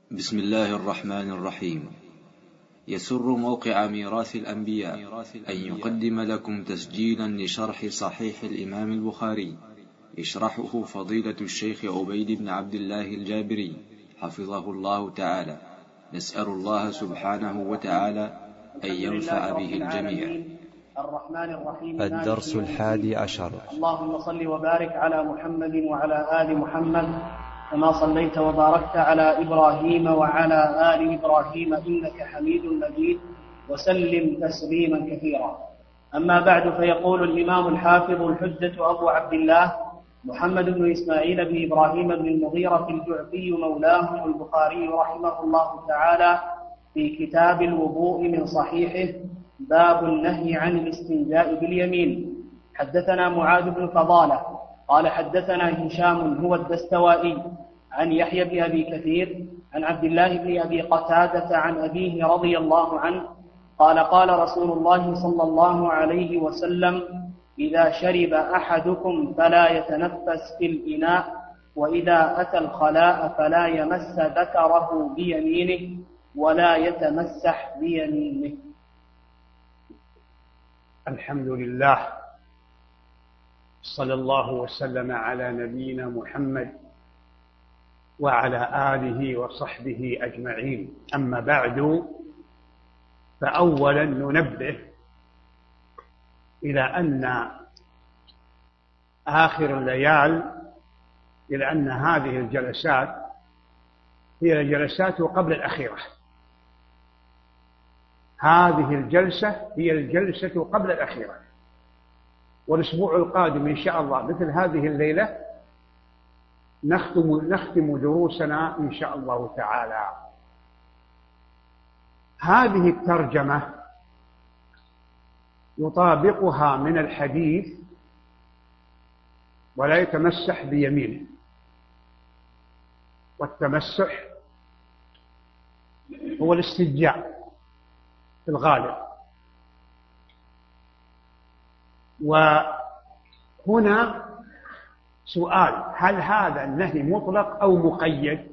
بسم الله الرحمن الرحيم. يسر موقع ميراث الأنبياء أن يقدم لكم تسجيلا لشرح صحيح الإمام البخاري، يشرحه فضيلة الشيخ عبيد بن عبد الله الجابري حفظه الله تعالى. نسأل الله سبحانه وتعالى أن ينفع به الجميع. الرحمن الرحيم. الدرس 11. اللهم صل وبارك على محمد وعلى آل محمد كما صليت وباركت على إبراهيم وعلى آل إبراهيم إنك حميد مجيد، وسلم تسليما كثيرا. أما بعد، فيقول الإمام الحافظ الحجة أبو عبد الله محمد بن إسماعيل بن إبراهيم بن المغيرة الجعفي مولاه البخاري رحمه الله تعالى في كتاب الوضوء من صحيحه: باب النهي عن الاستنجاء باليمين. حدثنا معاذ بن فضالة قال حدثنا هشام هو الدستوائي عن يحيى بن أبي كثير عن عبد الله بن أبي قتادة عن أبيه رضي الله عنه قال: قال رسول الله صلى الله عليه وسلم: إذا شرب أحدكم فلا يتنفس في الإناء، وإذا أتى الخلاء فلا يمس ذكره بيمينه ولا يتمسح بيمينه. الحمد لله، صلى الله وسلم على نبينا محمد وعلى آله وصحبه أجمعين. أما بعد، فأولا ننبه إلى أن آخر الليال، إلى أن هذه الجلسات هي الجلسات قبل الأخيرة. هذه الجلسة هي الجلسة قبل الأخيرة، والأسبوع القادم إن شاء الله مثل هذه الليلة نختم دروسنا إن شاء الله تعالى. هذه الترجمة يطابقها من الحديث: ولا يتمسح بيمينه. والتمسح هو الاستنجاء في الغالب. وهنا سؤال: هل هذا النهي مطلق أو مقيد؟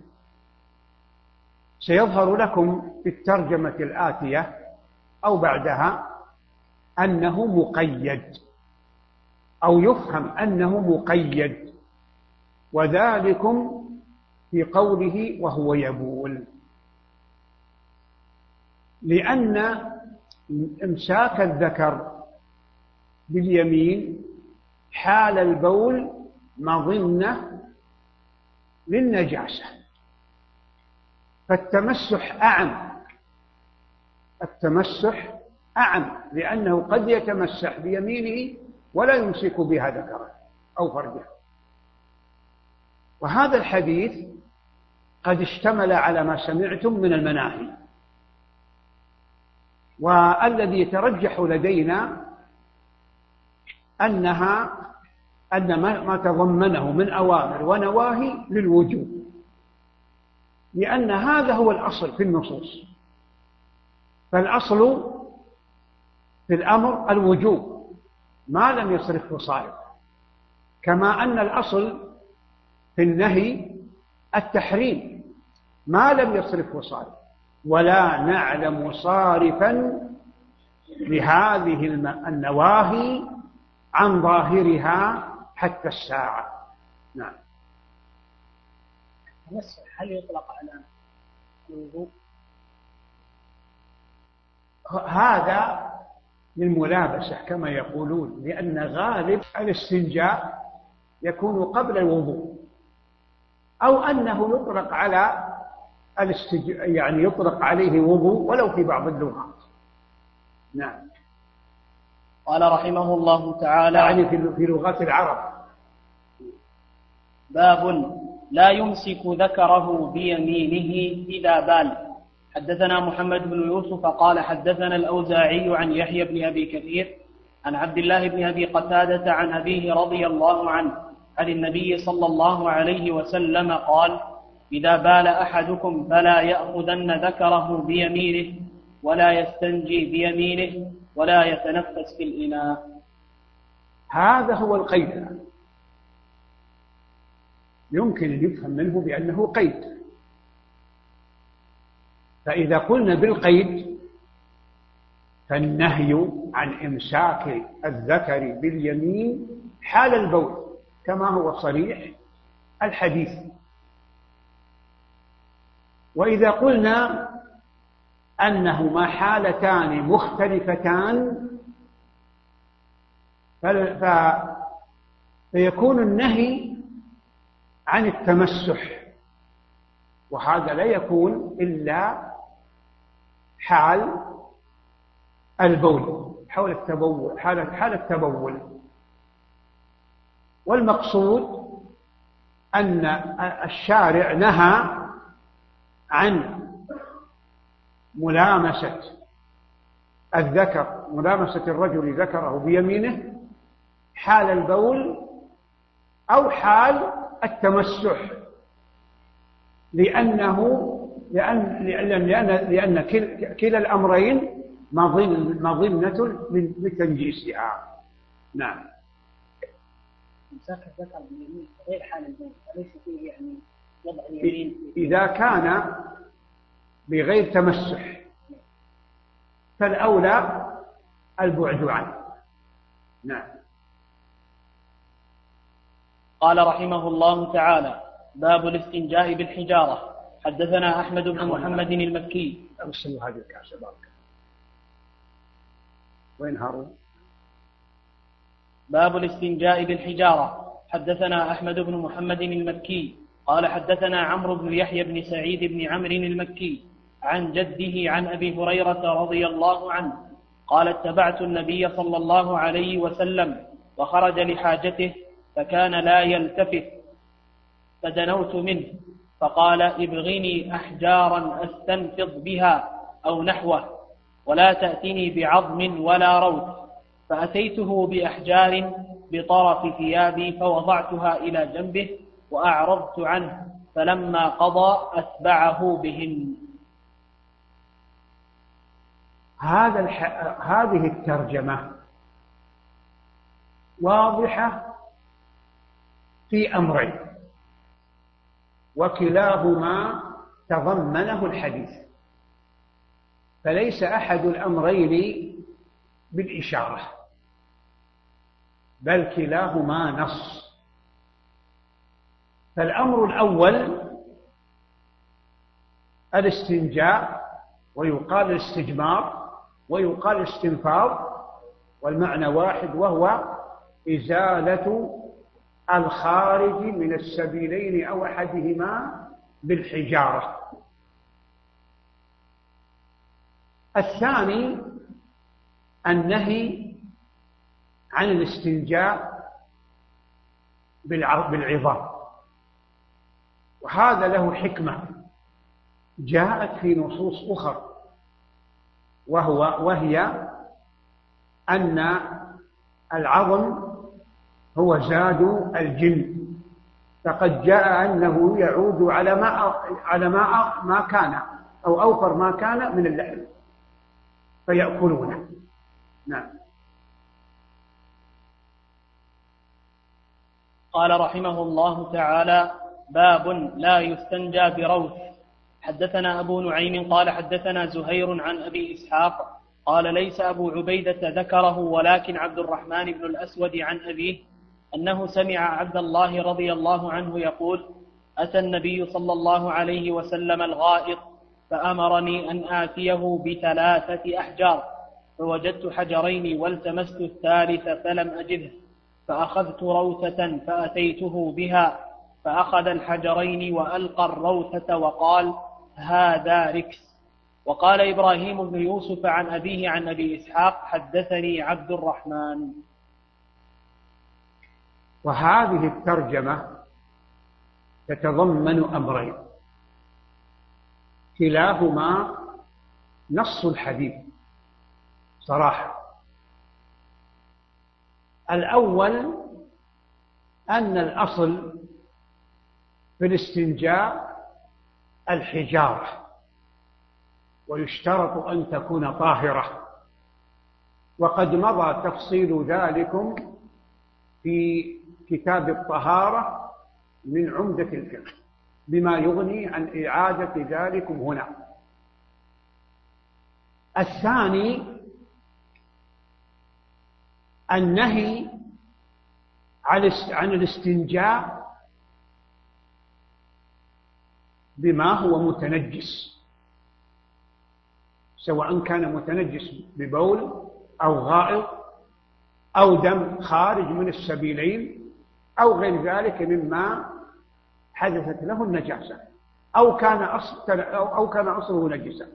سيظهر لكم في الترجمة الآتية أو بعدها أنه مقيد، أو يفهم أنه مقيد، وذلكم في قوله وهو يبول، لأن إمساك الذكر باليمين حال البول مظنة للنجاسة، فالتمسح أعم، لأنه قد يتمسح بيمينه ولا يمسك بها ذكره أو فرجه. وهذا الحديث قد اشتمل على ما سمعتم من المناهي، والذي يترجح لدينا أن ما تضمنه من أوامر ونواهي للوجوب، لأن هذا هو الأصل في النصوص. فالأصل في الأمر الوجوب ما لم يصرفه صارف، كما أن الأصل في النهي التحريم ما لم يصرفه صارف. ولا نعلم صارفا لهذه النواهي عن ظاهرها حتى الساعة. نعم. هل يطلق على الوضوء؟ هذا للملابسة كما يقولون، لأن غالب الاستنجاء يكون قبل الوضوء، أو أنه يطلق على يعني يطلق عليه وضوء ولو في بعض اللغات. نعم. قال رحمه الله تعالى: يعني في لغات العرب. باب لا يمسك ذكره بيمينه إذا بال. حدثنا محمد بن يوسف قال حدثنا الأوزاعي عن يحيى بن أبي كثير عن عبد الله بن أبي قتادة عن أبيه رضي الله عنه عن النبي صلى الله عليه وسلم قال: إذا بال أحدكم فلا يأخذن ذكره بيمينه ولا يستنجي بيمينه ولا يتنفس في الإناء. هذا هو القيد، يمكن أن يفهم منه بأنه قيد، فإذا قلنا بالقيد فالنهي عن إمساك الذكر باليمين حال البول كما هو صريح الحديث. وإذا قلنا أنهما حالتان مختلفتان فيكون النهي عن التمسح، وهذا لا يكون إلا حال البول، حال التبول. والمقصود أن الشارع نهى عن ملامسة الذكر، ملامسة الرجل ذكره بيمينه حال البول أو حال التمسح، لأن كلا الأمرين مظنة من تنجيسها. نعم. إمساك الذكر باليمين غير حال البول، أليس فيه يعني وضع اليمين؟ إذا كان بغير تمسح فالأولى البعد عنه. نعم. قال رحمه الله تعالى: باب الاستنجاء بالحجارة. حدثنا أحمد بن محمد المكي. أرسلوا هذه الكاسة بارك. وين هارون؟ باب الاستنجاء بالحجارة. حدثنا أحمد بن محمد المكي قال حدثنا عمرو بن يحيى بن سعيد بن عمرو المكي عن جده عن أبي هريرة رضي الله عنه قال: اتبعت النبي صلى الله عليه وسلم وخرج لحاجته فكان لا يلتفت، فدنوت منه فقال: ابغني أحجارا أستنفض بها أو نحوه، ولا تأتني بعظم ولا روث. فأتيته بأحجار بطرف ثيابي فوضعتها إلى جنبه وأعرضت عنه، فلما قضى أتبعه بهن. هذه الترجمة واضحة في أمرين، وكلاهما تضمنه الحديث، فليس أحد الأمرين بالإشارة، بل كلاهما نص. فالأمر الأول الاستنجاء، ويقال الاستجمار ويقال الاستنفاض، والمعنى واحد، وهو إزالة الخارج من السبيلين أو أحدهما بالحجارة. الثاني النهي عن الاستنجاء بالعظام، وهذا له حكمة جاءت في نصوص أخرى، وهي أن العظم هو زاد الجن، فقد جاء أنه يعود على ما كان أو أوفر ما كان من اللحم فيأكلونه. نعم. قال رحمه الله تعالى: باب لا يستنجى بروث. حدثنا أبو نعيم قال حدثنا زهير عن أبي إسحاق قال: ليس أبو عبيدة ذكره، ولكن عبد الرحمن بن الأسود عن أبيه أنه سمع عبد الله رضي الله عنه يقول: أتى النبي صلى الله عليه وسلم الغائط فأمرني أن آتيه ب3 أحجار، فوجدت حجرين والتمست الثالث فلم أجده، فأخذت روثة فأتيته بها، فأخذ الحجرين وألقى الروثة وقال: هذا ركس. وقال إبراهيم بن يوسف عن أبيه عن أبي إسحاق: حدثني عبد الرحمن. وهذه الترجمة تتضمن أمرين، كلاهما نص الحديث صراحة. الأول أن الأصل في الاستنجاء الحجارة، ويشترط أن تكون طاهرة، وقد مضى تفصيل ذلكم في كتاب الطهارة من عمدة الفقه بما يغني عن إعادة ذلكم هنا. الثاني النهي عن الاستنجاء بما هو متنجس، سواء كان متنجس ببول أو غائط أو دم خارج من السبيلين أو غير ذلك مما حدثت له النجاسة أو كان أصله نجسا.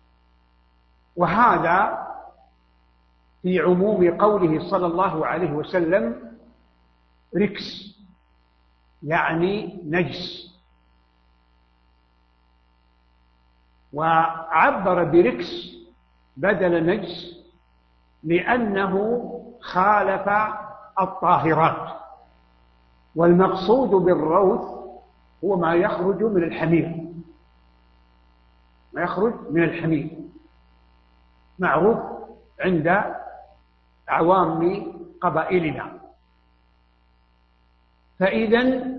وهذا في عموم قوله صلى الله عليه وسلم ركس، يعني نجس. وعبر بركس بدل نجس لأنه خالف الطاهرات، والمقصود بالروث هو ما يخرج من الحمير، ما يخرج من الحمير معروف عند عوام قبائلنا. فإذن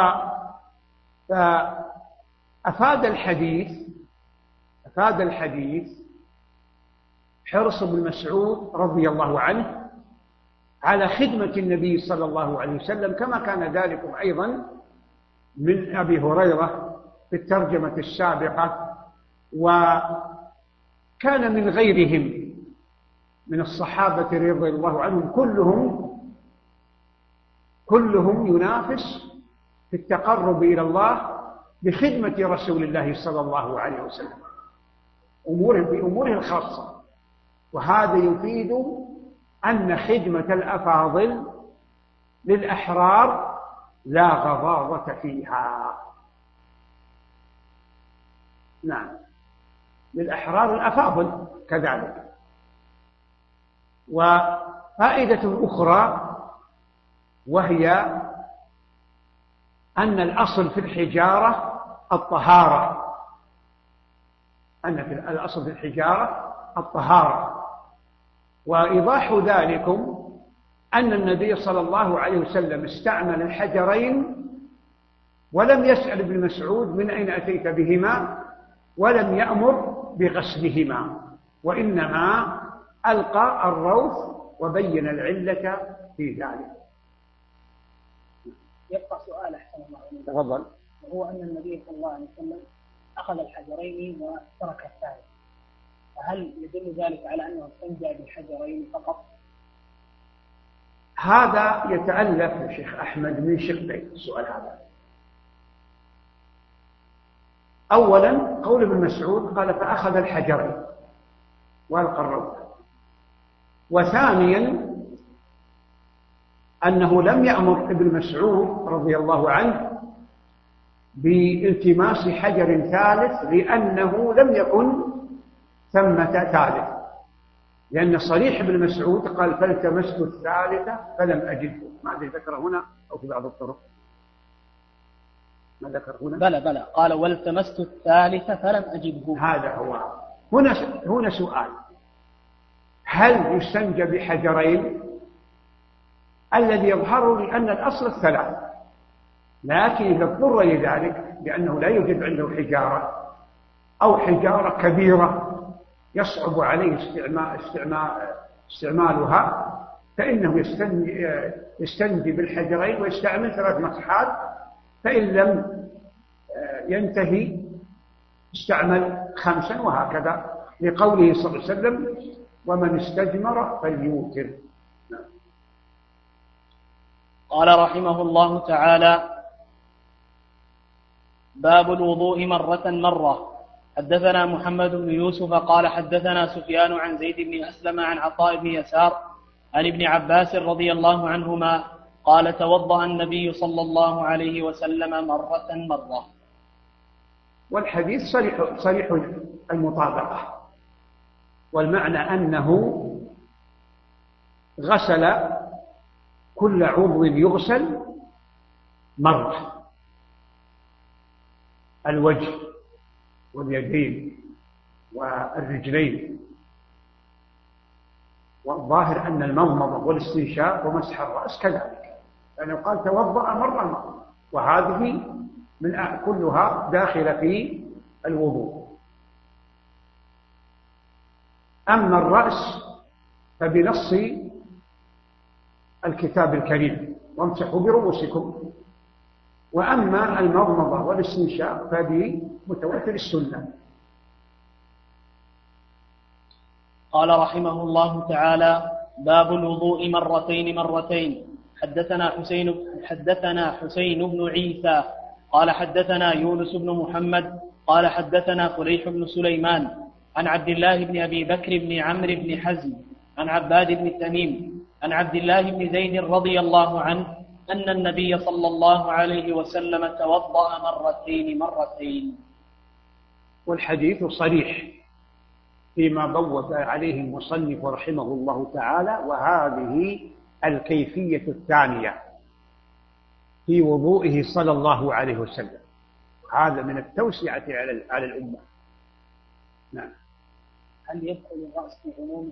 أفاد الحديث حرص ابن مسعود رضي الله عنه على خدمة النبي صلى الله عليه وسلم، كما كان ذلك أيضا من أبي هريرة في الترجمة السابقة، وكان من غيرهم من الصحابة رضي الله عنهم كلهم ينافس في التقرب إلى الله بخدمة رسول الله صلى الله عليه وسلم بأموره الخاصة. وهذا يفيد أن خدمة الأفاضل للأحرار لا غضاضة فيها. نعم، للأحرار الأفاضل كذلك. وفائدة أخرى وهي أن الأصل في الحجارة الطهارة، الأصل في الحجارة الطهارة. وإيضاح ذلكم أن النبي صلى الله عليه وسلم استعمل الحجرين ولم يسأل ابن مسعود من أين أتيت بهما، ولم يأمر بغسلهما، وإنما ألقى الروث وبين العلة في ذلك. يبقى سؤال أحسن الله عليك. تفضل. وهو أن النبي صلى الله عليه وسلم أخذ الحجرين وترك الثالث، فهل يدل ذلك على أنه استنجى بالحجرين فقط؟ هذا يتألف يا شيخ أحمد من شقين السؤال هذا. أولا قول ابن مسعود قال فأخذ الحجرين وألقى الروث، وثانيا أنه لم يأمر ابن مسعود رضي الله عنه بالتماس حجر ثالث لأنه لم يكن ثمة ثالث، لأن صريح ابن مسعود قال فالتمست الثالثة فلم أجده. ما أدري ذكر هنا أو في بعض الطرق، ما ذكر هنا؟ بلى قال والتمست الثالثة فلم أجده. هذا هو. هنا سؤال: هل يستنجى بحجرين؟ الذي يظهر لي أن الأصل الثلاث، لكن إذا اضطر لذلك لأنه لا يوجد عنده حجارة أو حجارة كبيرة يصعب عليه استعمالها، فإنه يستنجي بالحجرين ويستعمل 3 مسحات، فإن لم ينتهي استعمل 5 وهكذا، لقوله صلى الله عليه وسلم ومن استجمر فليوتر. قال رحمه الله تعالى: باب الوضوء مرة. حدثنا محمد بن يوسف قال حدثنا سفيان عن زيد بن أسلم عن عطاء بن يسار عن ابن عباس رضي الله عنهما قال توضأ النبي صلى الله عليه وسلم مرة. والحديث صريح المطابقة، والمعنى أنه غسل كل عضو يغسل مرة: الوجه واليدين والرجلين. والظاهر أن المضمضة والاستنشاق ومسح الرأس كذلك، لأنه قال توضأ مرة، وهذه من كلها داخلة في الوضوء. أما الرأس فبنص الكتاب الكريم وامسحوا برؤوسكم، وأما المضمضة والاستنشاق فبمتواتر السنة. قال رحمه الله تعالى: باب الوضوء مرتين. حدثنا حسين بن عيسى قال حدثنا يونس بن محمد قال حدثنا فليح بن سليمان عن عبد الله بن أبي بكر بن عمرو بن حزم عن عباد بن تميم عن عبد الله بن زيد رضي الله عنه أن النبي صلى الله عليه وسلم توضأ مرتين. والحديث صريح فيما بوب عليه المصنف رحمه الله تعالى، وهذه الكيفية الثانية في وضوئه صلى الله عليه وسلم، هذا من التوسعة على الأمة. نعم. هل يدخل الرأس في عمومه؟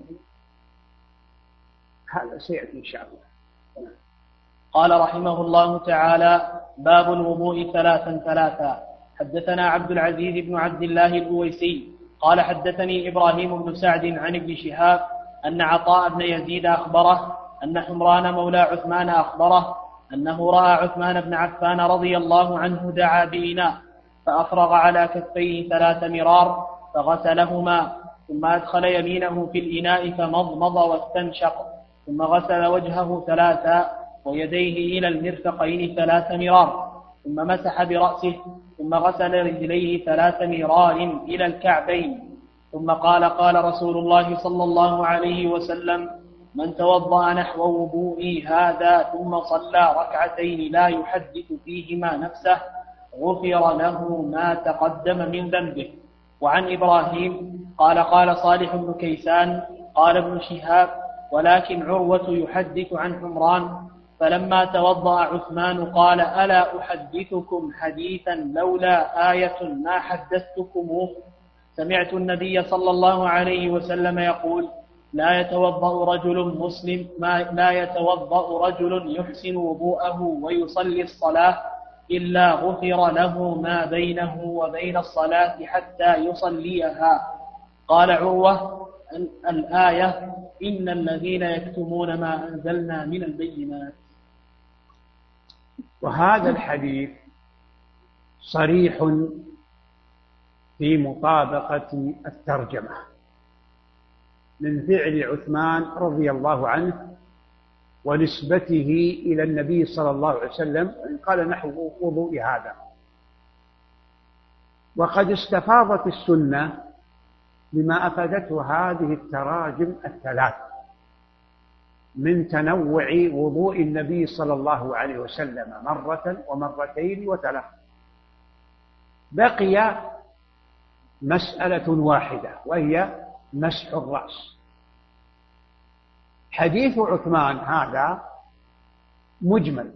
هذا سيأتي إن شاء الله. قال رحمه الله تعالى: باب الوضوء ثلاثا. حدثنا عبد العزيز بن عبد الله الأويسي قال حدثني إبراهيم بن سعد عن ابن شهاب أن عطاء بن يزيد أخبره أن حمران مولى عثمان أخبره أنه رأى عثمان بن عفان رضي الله عنه دعا بإناء فأفرغ على كفيه 3 مرار فغسلهما، ثم أدخل يمينه في الإناء فمضمض واستنشق، ثم غسل وجهه 3 ويديه إلى المرفقين 3 مرار، ثم مسح برأسه، ثم غسل رجليه 3 مرار إلى الكعبين، ثم قال رسول الله صلى الله عليه وسلم: من توضأ نحو وضوئي هذا ثم صلى 2 لا يحدث فيهما نفسه غفر له ما تقدم من ذنبه. وعن إبراهيم قال صالح بن كيسان قال ابن شهاب: ولكن عروة يحدث عن حمران، فلما توضأ عثمان قال: ألا أحدثكم حديثا لولا آية ما حدثتكموه؟ سمعت النبي صلى الله عليه وسلم يقول: لا يتوضأ رجل يحسن وضوءه ويصلي الصلاة إلا غفر له ما بينه وبين الصلاة حتى يصليها. قال عروة: الآية: إن الذين يكتمون ما أنزلنا من البينات. وهذا الحديث صريح في مطابقة الترجمة من فعل عثمان رضي الله عنه ونسبته إلى النبي صلى الله عليه وسلم، قال نحو وضوء هذا. وقد استفاضت السنة بما أفادته هذه التراجم الثلاث من تنوع وضوء النبي صلى الله عليه وسلم 1 و2 و3. بقي مسألة واحدة وهي مسح الرأس. حديث عثمان هذا مجمل،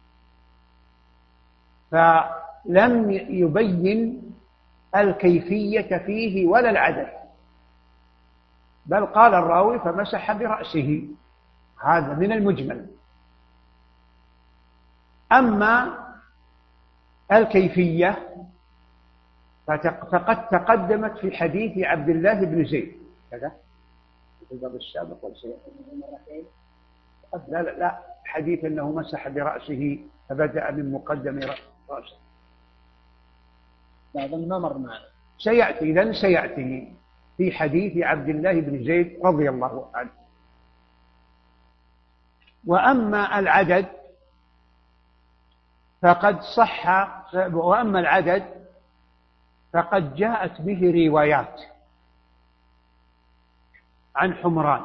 فلم يبين الكيفية فيه ولا العدد، بل قال الراوي فمسح برأسه، هذا من المجمل. أما الكيفية فقد تقدمت في حديث عبد الله بن زيد كذا في الباب السابق لا حديث أنه مسح برأسه فبدأ من مقدم رأسه، هذا ما مر معنا، سيأتي في حديث عبد الله بن زيد رضي الله عنه. وأما العدد فقد جاءت به روايات عن حمران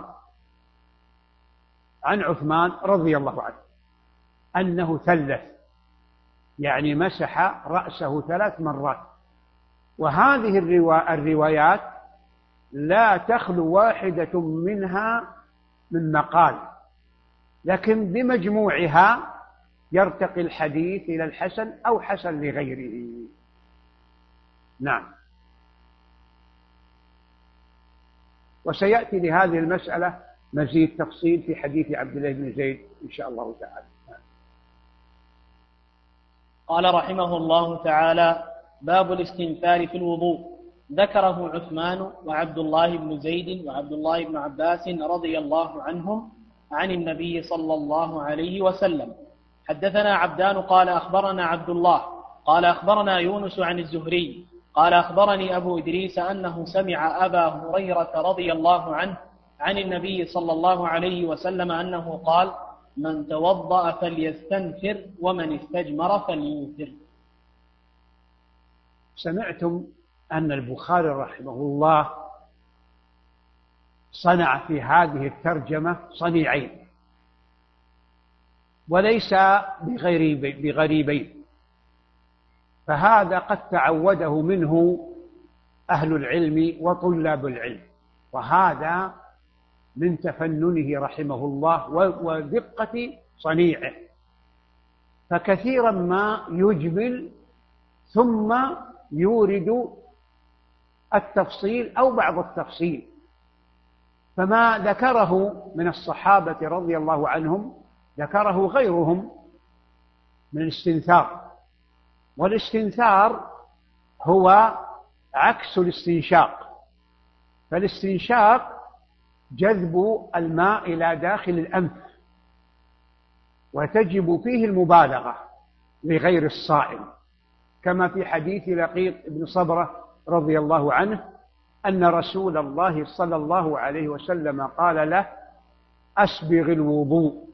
عن عثمان رضي الله عنه أنه ثلث، يعني مسح رأسه 3 مرات. وهذه الروايات لا تخلو واحدة منها من مقال، لكن بمجموعها يرتقي الحديث إلى الحسن أو حسن لغيره. نعم. وسيأتي لهذه المسألة مزيد تفصيل في حديث عبد الله بن زيد إن شاء الله تعالى. قال رحمه الله تعالى: باب الاستنثار في الوضوء. ذكره عثمان وعبد الله بن زيد وعبد الله بن عباس رضي الله عنهم عن النبي صلى الله عليه وسلم. حدثنا عبدان قال أخبرنا عبد الله قال أخبرنا يونس عن الزهري قال أخبرني أبو إدريس أنه سمع أبا هريرة رضي الله عنه عن النبي صلى الله عليه وسلم أنه قال: من توضأ فليستنثر ومن استجمر فليوتر. سمعتم أن البخاري رحمه الله صنع في هذه الترجمة صنيعين، وليس بغريبين، فهذا قد تعوده منه أهل العلم وطلاب العلم، وهذا من تفننه رحمه الله ودقة صنيعه، فكثيرا ما يجمل ثم يورد التفصيل أو بعض التفصيل. فما ذكره من الصحابة رضي الله عنهم ذكره غيرهم من الاستنثار، والاستنثار هو عكس الاستنشاق، فالاستنشاق جذب الماء إلى داخل الأنف، وتجب فيه المبالغة لغير الصائم، كما في حديث لقيط بن صبرة رضي الله عنه أن رسول الله صلى الله عليه وسلم قال له: أسبغ الوضوء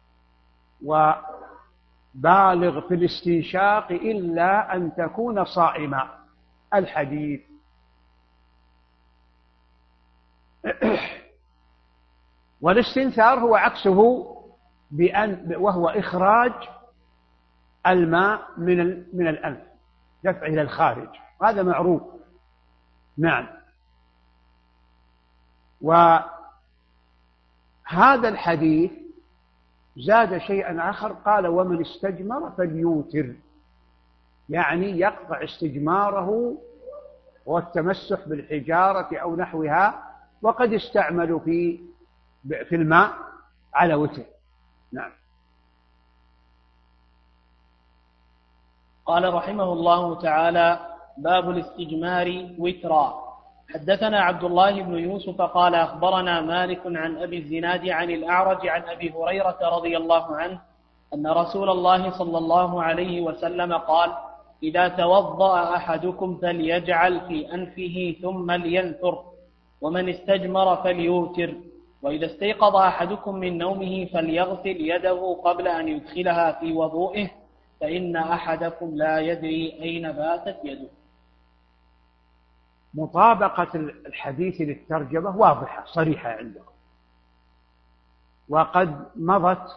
وبالغ في الاستنشاق إلا أن تكون صائما. الحديث. والاستنثار هو عكسه وهو إخراج الماء من الأنف، دفعه إلى الخارج، هذا معروف. نعم. وهذا الحديث زاد شيئا آخر، قال: ومن استجمر فليوتر، يعني يقطع استجماره والتمسح بالحجارة أو نحوها، وقد استعملوا في الماء على وتر. نعم. قال رحمه الله تعالى: باب الاستجمار وترا. حدثنا عبد الله بن يوسف قال أخبرنا مالك عن أبي الزناد عن الأعرج عن أبي هريرة رضي الله عنه أن رسول الله صلى الله عليه وسلم قال: إذا توضأ أحدكم فليجعل في أنفه ثم لينثر، ومن استجمر فليوتر، وإذا استيقظ أحدكم من نومه فليغسل يده قبل أن يدخلها في وضوئه، فإن أحدكم لا يدري أين باتت يده. مطابقة الحديث للترجمة واضحة صريحة عندكم، وقد مضت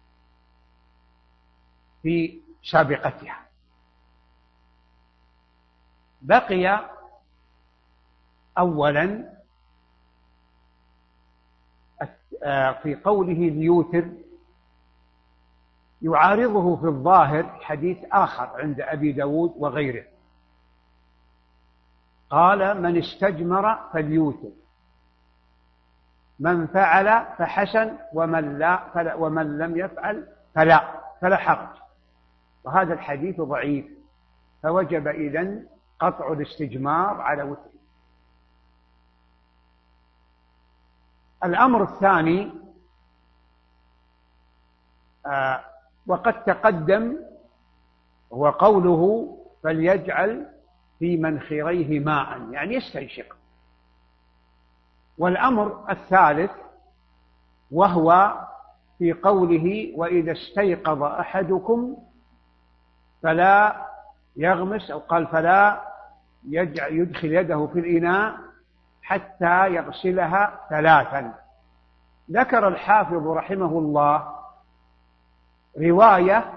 في سابقتها. بقي أولا في قوله ليوتر يعارضه في الظاهر حديث آخر عند أبي داود وغيره، قال: من استجمر فليوتر، من فعل فحسن، ومن لم يفعل فلا حرج. وهذا الحديث ضعيف، فوجب إذن قطع الاستجمار على وتر. الأمر الثاني وقد تقدم، هو قوله: فليجعل في منخريه ماء، يعني يستنشق. والأمر الثالث وهو في قوله: وإذا استيقظ أحدكم فلا يغمس، أو قال: فلا يدخل يده في الإناء حتى يغسلها ثلاثا. ذكر الحافظ رحمه الله رواية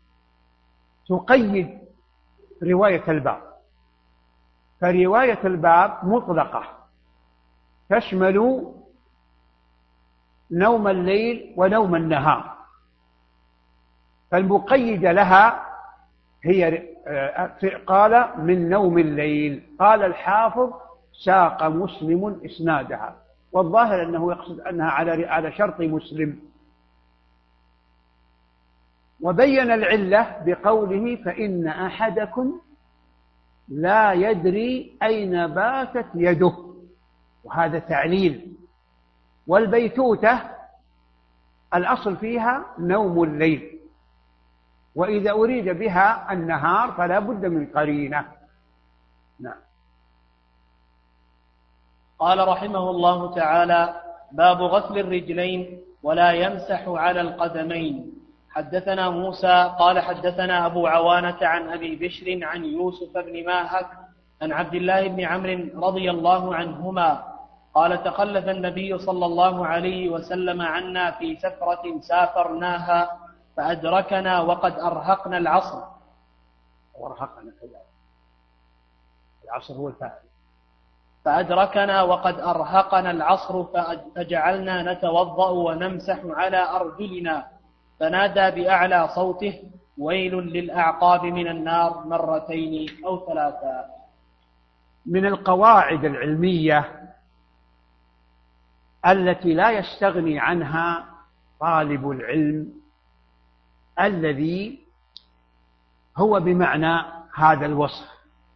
تقيد رواية الباب، فرواية الباب مطلقة تشمل نوم الليل ونوم النهار، فالمقيدة لها هي قال: من نوم الليل. قال الحافظ: ساق مسلم إسنادها، والظاهر أنه يقصد أنها على شرط مسلم. وبين العلة بقوله: فإن أحدكم لا يدري أين باتت يده، وهذا تعليل. والبيتوتة الأصل فيها نوم الليل، وإذا أريد بها النهار فلا بد من قرينة. نعم. قال رحمه الله تعالى: باب غسل الرجلين ولا يمسح على القدمين. حدثنا موسى قال حدثنا أبو عوانة عن أبي بشر عن يوسف بن ماهك عن عبد الله بن عمرو رضي الله عنهما قال: تخلف النبي صلى الله عليه وسلم عنا في سفرة سافرناها فأدركنا وقد أرهقنا العصر. وأرهقنا العصر هو الفاعل. فأدركنا وقد أرهقنا العصر فجعلنا نتوضأ ونمسح على أرجلنا، فنادى بأعلى صوته: ويل للأعقاب من النار، مرتين أو ثلاثا. من القواعد العلمية التي لا يستغني عنها طالب العلم الذي هو بمعنى هذا الوصف،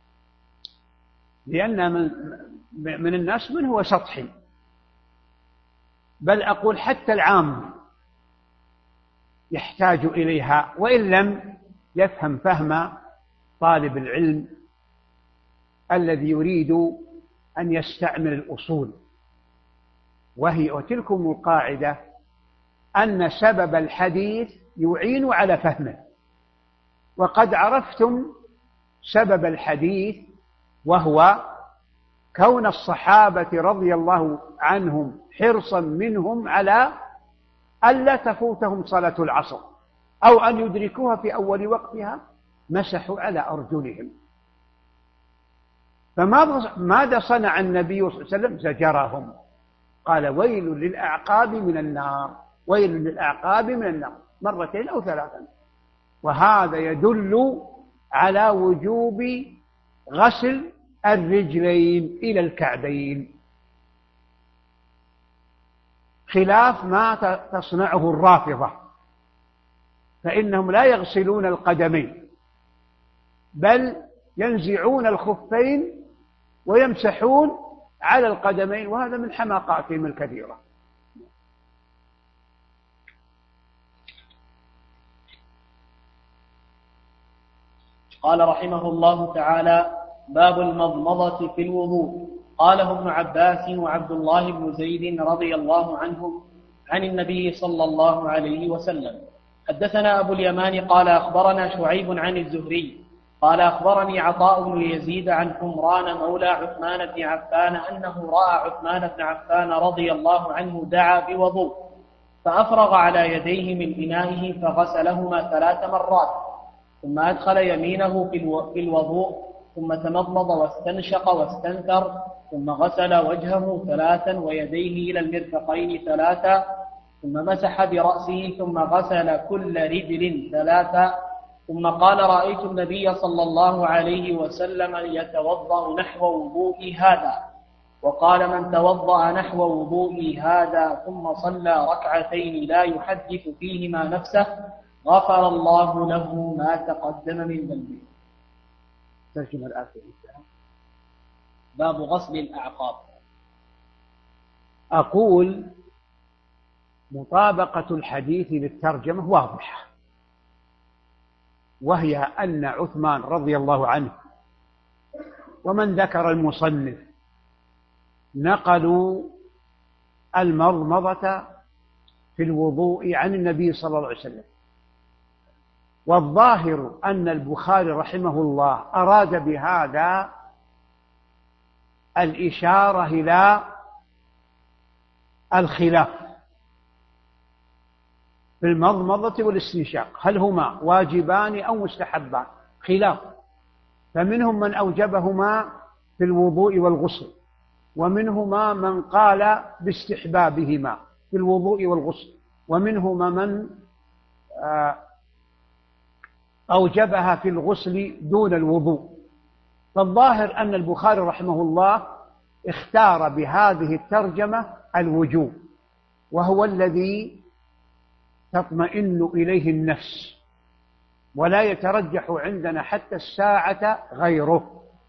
لأن من الناس من هو سطحي، بل أقول حتى العام يحتاج إليها وإن لم يفهم فهم طالب العلم الذي يريد أن يستعمل الأصول. وتلكم القاعدة أن سبب الحديث يعين على فهمه، وقد عرفتم سبب الحديث، وهو كون الصحابة رضي الله عنهم حرصا منهم على ألا تفوتهم صلاة العصر أو أن يدركوها في أول وقتها، مسحوا على أرجلهم. فماذا صنع النبي صلى الله عليه وسلم؟ زجرهم، قال: ويل للأعقاب من النار، ويل للأعقاب من النار، مرتين أو ثلاثا. وهذا يدل على وجوب غسل الرجلين إلى الكعبين، خلاف ما تصنعه الرافضة، فإنهم لا يغسلون القدمين بل ينزعون الخفين ويمسحون على القدمين، وهذا من حماقاتهم الكثيرة. قال رحمه الله تعالى: باب المضمضة في الوضوء. قاله ابن عباس وعبد الله بن زيد رضي الله عنهم عن النبي صلى الله عليه وسلم. حدثنا أبو اليمان قال أخبرنا شعيب عن الزهري قال أخبرني عطاء بن يزيد عن حمران مولى عثمان بن عفان أنه رأى عثمان بن عفان رضي الله عنه دعا بوضوء، فأفرغ على يديه من إنائه فغسلهما 3 مرات، ثم أدخل يمينه في الوضوء، ثم تمضمض واستنشق واستنثر، ثم غسل وجهه 3 ويديه إلى المرفقين 3، ثم مسح برأسه، ثم غسل كل رجل 3، ثم قال: رأيت النبي صلى الله عليه وسلم يتوضأ نحو وضوئي هذا. وقال: من توضأ نحو وضوئي هذا ثم صلى ركعتين لا يحدث فيهما نفسه غفر الله له ما تقدم من ذنبه. ترجمة الآية. باب غسل الأعقاب. أقول مطابقة الحديث للترجمة واضحة، وهي أن عثمان رضي الله عنه ومن ذكر المصنف نقلوا المضمضة في الوضوء عن النبي صلى الله عليه وسلم، والظاهر أن البخاري رحمه الله أراد بهذا الإشارة إلى الخلاف في المضمضة والاستنشاق، هل هما واجبان أو مستحبان؟ خلاف، فمنهم من أوجبهما في الوضوء والغسل، ومنهما من قال باستحبابهما في الوضوء والغسل، ومنهما من أوجبها في الغسل دون الوضوء. فالظاهر أن البخاري رحمه الله اختار بهذه الترجمة الوجوب، وهو الذي تطمئن إليه النفس، ولا يترجح عندنا حتى الساعة غيره،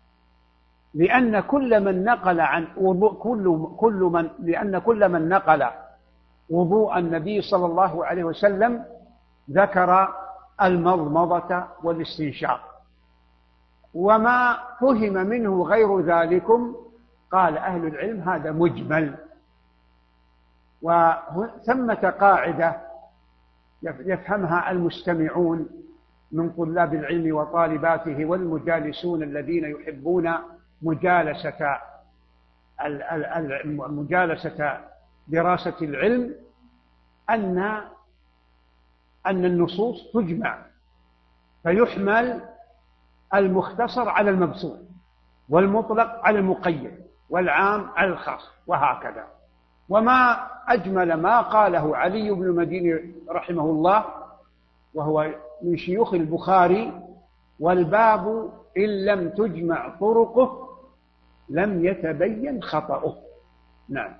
لأن كل من نقل عن وضوء لأن كل من نقل وضوء النبي صلى الله عليه وسلم ذكر المضمضة والاستنشاق، وما فهم منه غير ذلكم قال أهل العلم هذا مجمل. وثمة قاعدة يفهمها المستمعون من طلاب العلم وطالباته والمجالسون الذين يحبون مجالسة دراسة العلم، أن النصوص تجمع فيحمل المختصر على المبسوط والمطلق على المقيد والعام على الخاص وهكذا. وما أجمل ما قاله علي بن المديني رحمه الله وهو من شيوخ البخاري: والباب إن لم تجمع طرقه لم يتبين خطأه. نعم.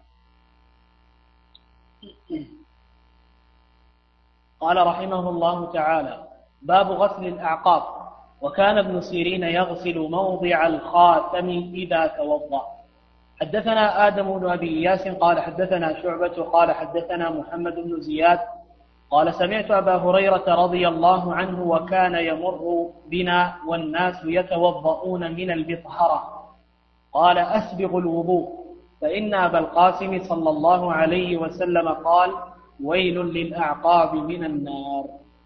قال رحمه الله تعالى: باب غسل الأعقاب. وكان ابن سيرين يغسل موضع الخاتم إذا توضأ. حدثنا آدم بن أبي إياس قال حدثنا شعبة قال حدثنا محمد بن زياد قال سمعت أبا هريرة رضي الله عنه وكان يمر بنا والناس يتوضؤون من البطهرة قال: أسبغ الوضوء، فإن أبا القاسم صلى الله عليه وسلم قال: ويل للأعقاب من النار.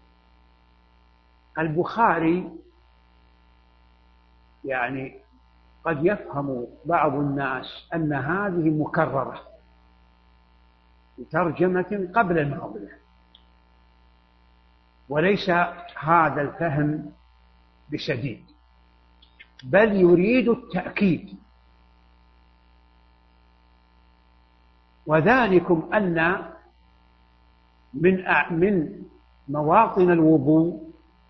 البخاري قد يفهم بعض الناس أن هذه مكررة بترجمة قبل الماضية، وليس هذا الفهم بشديد، بل يريد التأكيد. وذلكم أن من مواطن الوضوء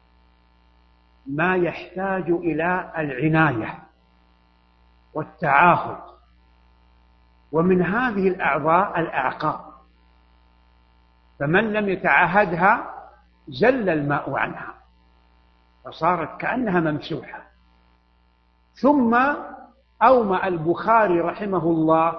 ما يحتاج إلى العناية والتعاهد، ومن هذه الأعضاء الأعقاب، فمن لم يتعاهدها زل الماء عنها فصارت كأنها ممسوحة. ثم أومأ البخاري رحمه الله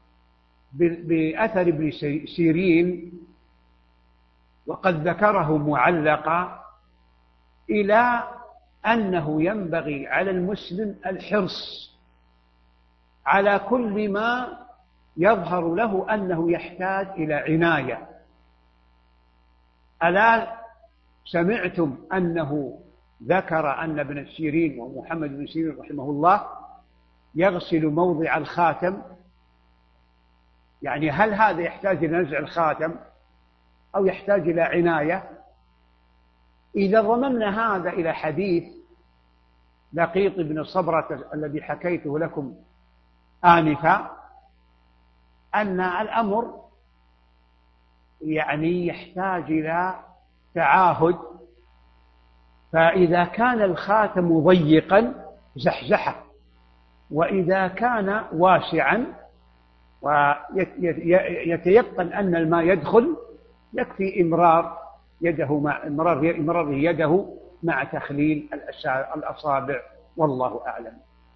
بأثر ابن سيرين وقد ذكره معلقا إلى أنه ينبغي على المسلم الحرص على كل ما يظهر له أنه يحتاج إلى عناية. ألا سمعتم أنه ذكر أن ابن سيرين ومحمد بن سيرين رحمه الله يغسل موضع الخاتم؟ هل هذا يحتاج إلى نزع الخاتم أو يحتاج إلى عناية؟ إذا ضممنا هذا إلى حديث لقيط بن صبرة الذي حكيته لكم آنفا، أن الأمر يحتاج إلى تعاهد، فإذا كان الخاتم ضيقا زحزحه، وإذا كان واسعا ويتيقن أن الماء يدخل يكفي إمرار يده مع تخليل الأصابع، والله أعلم.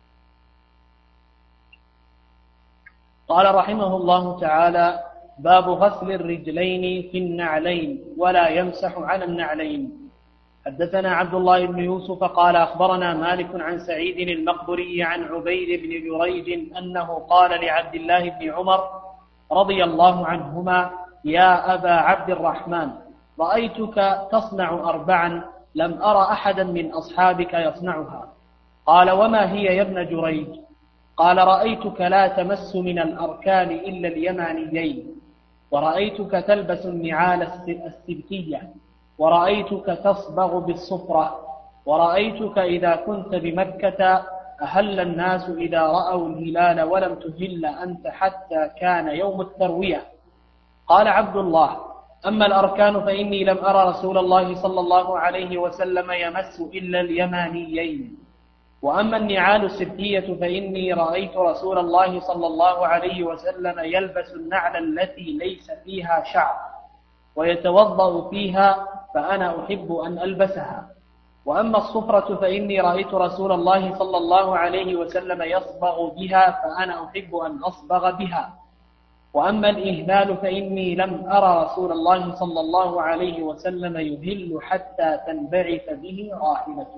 قال رحمه الله تعالى: باب غسل الرجلين في النعلين ولا يمسح على النعلين. حدثنا عبد الله بن يوسف قال أخبرنا مالك عن سعيد المقبري عن عبيد بن جريج أنه قال لعبد الله بن عمر رضي الله عنهما: يا أبا عبد الرحمن، رأيتك تصنع 4 لم أرى أحدا من أصحابك يصنعها. قال: وما هي يا ابن جريج؟ قال: رأيتك لا تمس من الأركان إلا اليمانيين، ورأيتك تلبس النعال السبتية، ورأيتك تصبغ بالصفرة، ورأيتك إذا كنت بمكة أهل الناس إذا رأوا الهلال ولم تهل أنت حتى كان يوم التروية. قال عبد الله: أما الأركان فإني لم أرى رسول الله صلى الله عليه وسلم يمس إلا اليمانيين، وأما النعال السبتية فإني رأيت رسول الله صلى الله عليه وسلم يلبس النعل التي ليس فيها شعر ويتوضأ فيها، فأنا أحب أن ألبسها. وأما الصفرة فإني رأيت رسول الله صلى الله عليه وسلم يصبغ بها فأنا أحب أن أصبغ بها. وأما الإهلال فإني لم أرى رسول الله صلى الله عليه وسلم يهل حتى تنبعث به راحلته.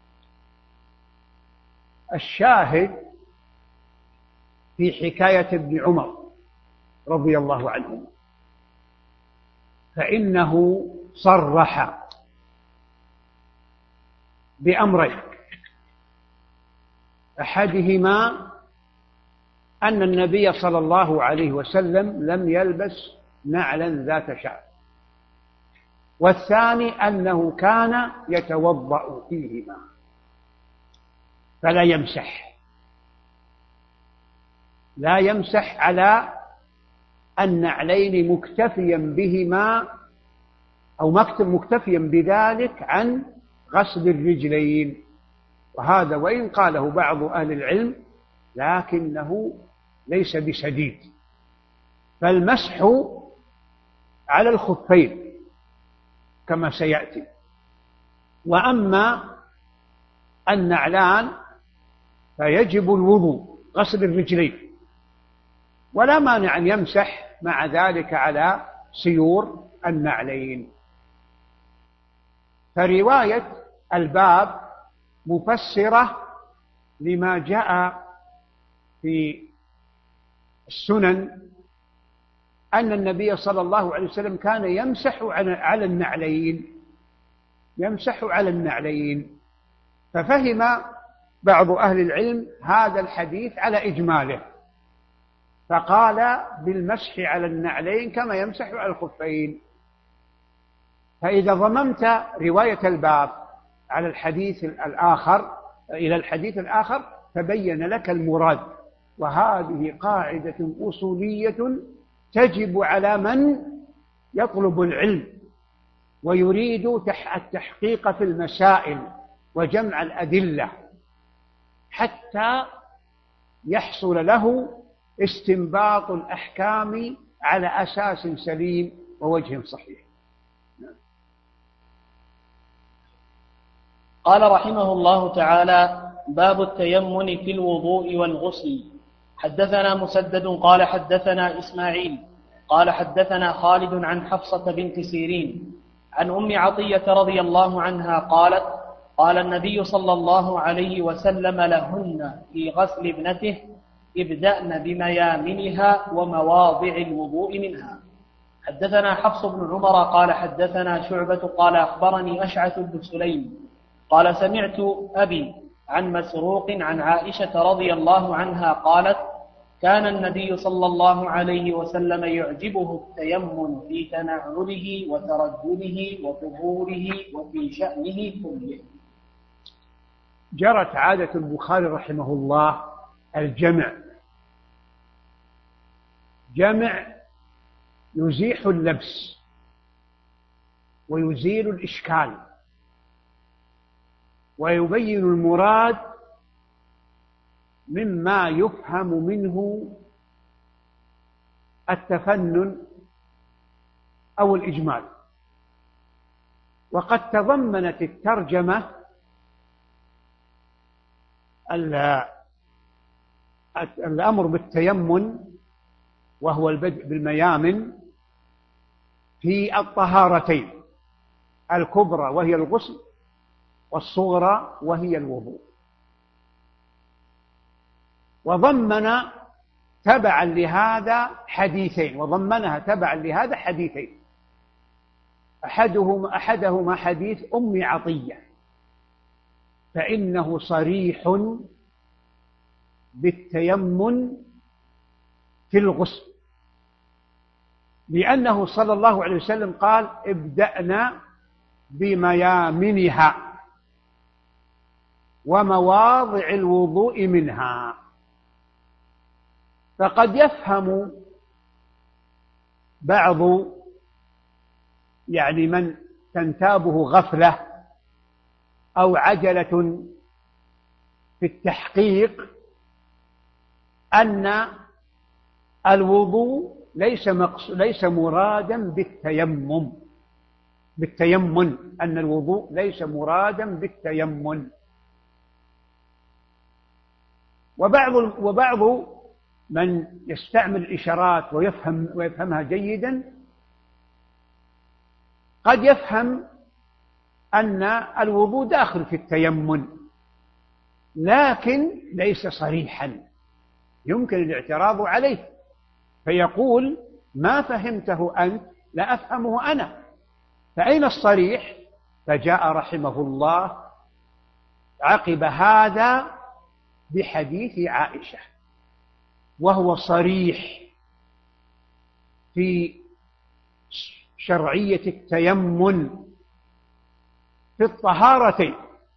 الشاهد في حكاية ابن عمر رضي الله عنه فإنه صرح بأمرين، أحدهما أن النبي صلى الله عليه وسلم لم يلبس نعلا ذات شعر، والثاني أنه كان يتوضأ فيهما فلا يمسح، لا يمسح على النعلين مكتفيا بهما أو مكتفيا بذلك عن غسل الرجلين. وهذا وإن قاله بعض أهل العلم لكنه ليس بسديد، فالمسح على الخفين كما سيأتي. وأما النعلان فيجب الوضوء غسل الرجلين، ولا مانع أن يمسح مع ذلك على سيور النعلين. فرواية الباب مفسرة لما جاء في السنن أن النبي صلى الله عليه وسلم كان يمسح على النعلين، يمسح على النعلين. ففهم بعض أهل العلم هذا الحديث على إجماله فقال بالمسح على النعلين كما يمسح على الخفين. فإذا ضممت رواية الباب على الحديث الآخر إلى الحديث الآخر تبين لك المراد. وهذه قاعدة أصولية تجب على من يطلب العلم ويريد التحقيق في المسائل وجمع الأدلة حتى يحصل له استنباط الأحكام على أساس سليم ووجه صحيح. قال رحمه الله تعالى: باب التيمم في الوضوء والغسل. حدثنا مسدد قال حدثنا إسماعيل قال حدثنا خالد عن حفصة بنت سيرين عن أم عطية رضي الله عنها قالت: قال النبي صلى الله عليه وسلم لهن في غسل ابنته: ابدأن بميامنها ومواضع الوضوء منها. حدثنا حفص بن عمر قال حدثنا شعبة قال أخبرني أشعث بن سليم قال سمعت أبي عن مسروق عن عائشة رضي الله عنها قالت: كان النبي صلى الله عليه وسلم يعجبه التيمم في تنعله وترجله وطهوره وفي شأنه كله. جرت عادة البخاري رحمه الله الجمع، جمع يزيح اللبس ويزيل الإشكال ويبين المراد مما يفهم منه التفنن أو الإجمال. وقد تضمنت الترجمة الأمر بالتيمم وهو البدء بالميامن في الطهارتين الكبرى وهي الغسل والصغرى وهي الوضوء. وضمن تبعا لهذا حديثين، وضمنها تبعا لهذا حديثين، أحدهما حديث أم عطية فإنه صريح بالتيمم في الغسل، لأنه صلى الله عليه وسلم قال: ابدأنا بميامنها ومواضع الوضوء منها. فقد يفهم بعض من تنتابه غفلة أو عجلة في التحقيق أن الوضوء ليس مرادا بالتيمم، بالتيمن، أن الوضوء ليس مرادا بالتيمن. وبعض من يستعمل الإشارات ويفهمها جيدا قد يفهم أن الوضوء داخل في التيمن، لكن ليس صريحا، يمكن الاعتراض عليه، فيقول ما فهمته أنت لا أفهمه أنا، فأين الصريح؟ فجاء رحمه الله عقب هذا بحديث عائشة، وهو صريح في شرعية التيمن في الطهارتين،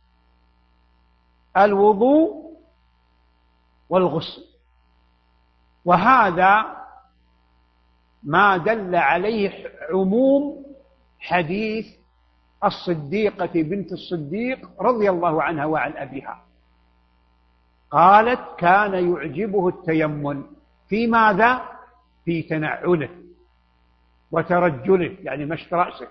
الوضوء والغسل، وهذا ما دل عليه عموم حديث الصديقة بنت الصديق رضي الله عنها وعن أبيها، قالت كان يعجبه التيمن في ماذا؟ في تنعله وترجله، يعني مشط رأسه،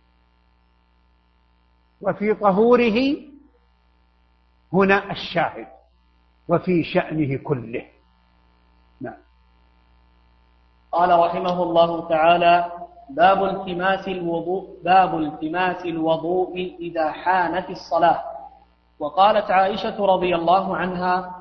وفي طهوره، هنا الشاهد، وفي شأنه كله. نعم. قال رحمه الله تعالى: باب التماس الوضوء إذا حانت الصلاة. وقالت عائشة رضي الله عنها: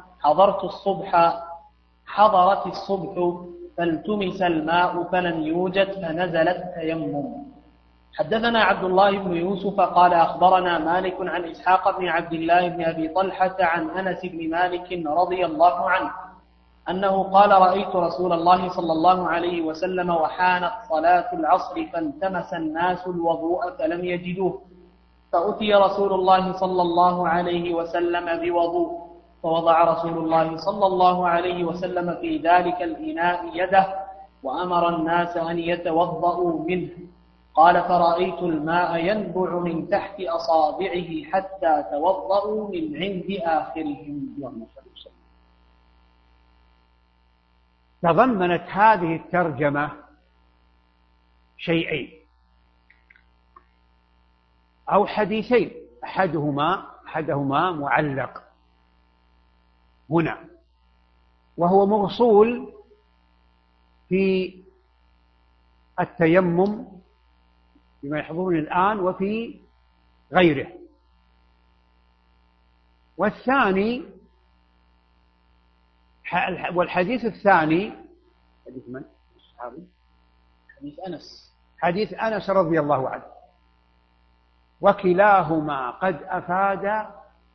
حضرت الصبح فالتمس الماء فلم يوجد فنزل التيمم. حدثنا عبد الله بن يوسف قال أخبرنا مالك عن إسحاق بن عبد الله بن أبي طلحة عن أنس بن مالك رضي الله عنه أنه قال: رأيت رسول الله صلى الله عليه وسلم وحانت صلاة العصر فالتمس الناس الوضوء فلم يجدوه، فأتي رسول الله صلى الله عليه وسلم بوضوء، فوضع رسول الله صلى الله عليه وسلم في ذلك الإناء يده وأمر الناس أن يتوضأوا منه. قال: فرأيت الماء ينبع من تحت أصابعه حتى توضأوا من عند آخرهم. تضمنت هذه الترجمة شيئين أو حديثين، أحدهما معلق هنا، وهو موصول في التيمم بما يحضرني الآن وفي غيره، والحديث الثاني حديث من؟ حديث أنس رضي الله عنه، وكلاهما قد أفاد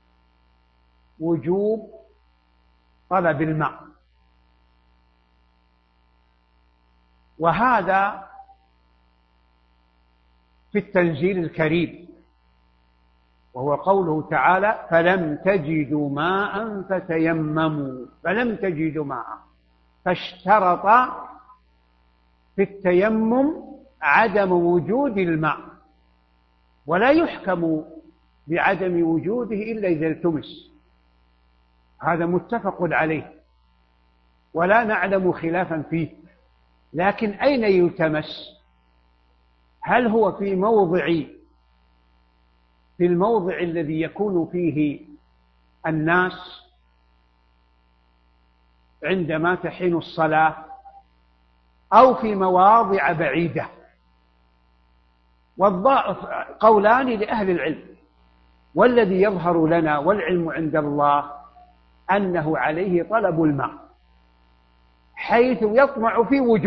وجوب طلب الماء، وهذا في التنزيل الكريم، وهو قوله تعالى: فلم تجدوا ماء فتيمموا، فلم تجدوا ماء، فاشترط في التيمم عدم وجود الماء، ولا يحكم بعدم وجوده إلا إذا التمس، هذا متفق عليه ولا نعلم خلافا فيه. لكن أين يلتمس؟ هل هو في الموضع الذي يكون فيه الناس عندما تحين الصلاة، أو في مواضع بعيدة؟ قولان لأهل العلم، والذي يظهر لنا والعلم عند الله أنه عليه طلب الماء حيث يطمع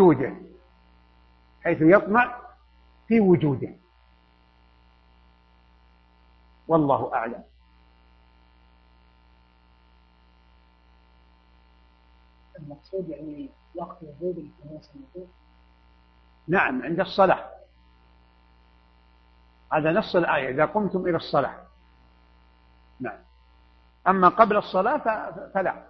في وجوده، والله أعلم. المقصود يعني وقت وجود التماس الوضوء؟ نعم، عند الصلاة، هذا نص الآية: إذا قمتم إلى الصلاة. نعم. أما قبل الصلاة فلا.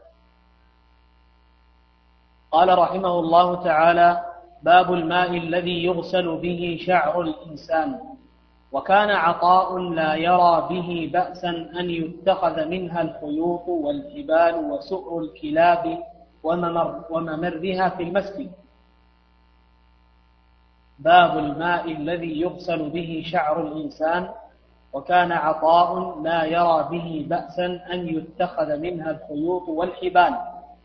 قال رحمه الله تعالى: باب الماء الذي يغسل به شعر الإنسان. وكان عطاء لا يرى به بأسا أن يتخذ منها الخيوط والحبال وسؤر الكلاب وممرها في المسجد. باب الماء الذي يغسل به شعر الإنسان. وكان عطاء لا يرى به بأسا أن يتخذ منها الخيوط والحبال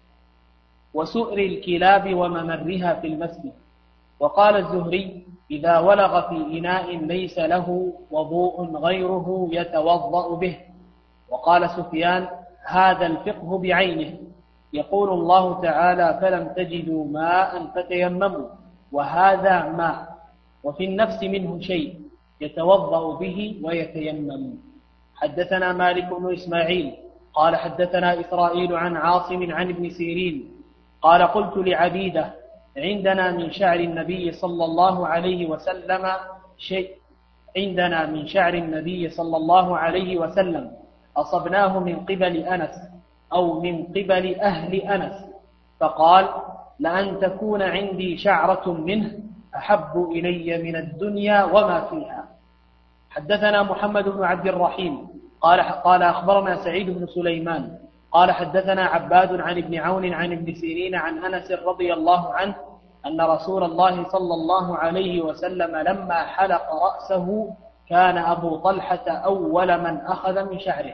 وسؤر الكلاب وممرها في المسجد. وقال الزهري: إذا ولغ في إناء ليس له وضوء غيره يتوضأ به. وقال سفيان: هذا الفقه بعينه. يقول الله تعالى: فلم تجدوا ماء فتيمموا، وهذا ماء، وفي النفس منه شيء يتوضأ به ويتيمم. حدثنا مالك بن إسماعيل قال حدثنا إسرائيل عن عاصم عن ابن سيرين قال: قلت لعبيدة: عندنا من شعر النبي صلى الله عليه وسلم شيء، عندنا من شعر النبي صلى الله عليه وسلم أصبناه من قبل أنس أو من قبل أهل أنس. فقال: لأن تكون عندي شعرة منه أحب إلي من الدنيا وما فيها. حدثنا محمد بن عبد الرحيم قال أخبرنا سعيد بن سليمان قال حدثنا عباد عن ابن عون عن ابن سيرين عن أنس رضي الله عنه أن رسول الله صلى الله عليه وسلم لما حلق رأسه كان أبو طلحة أول من أخذ من شعره.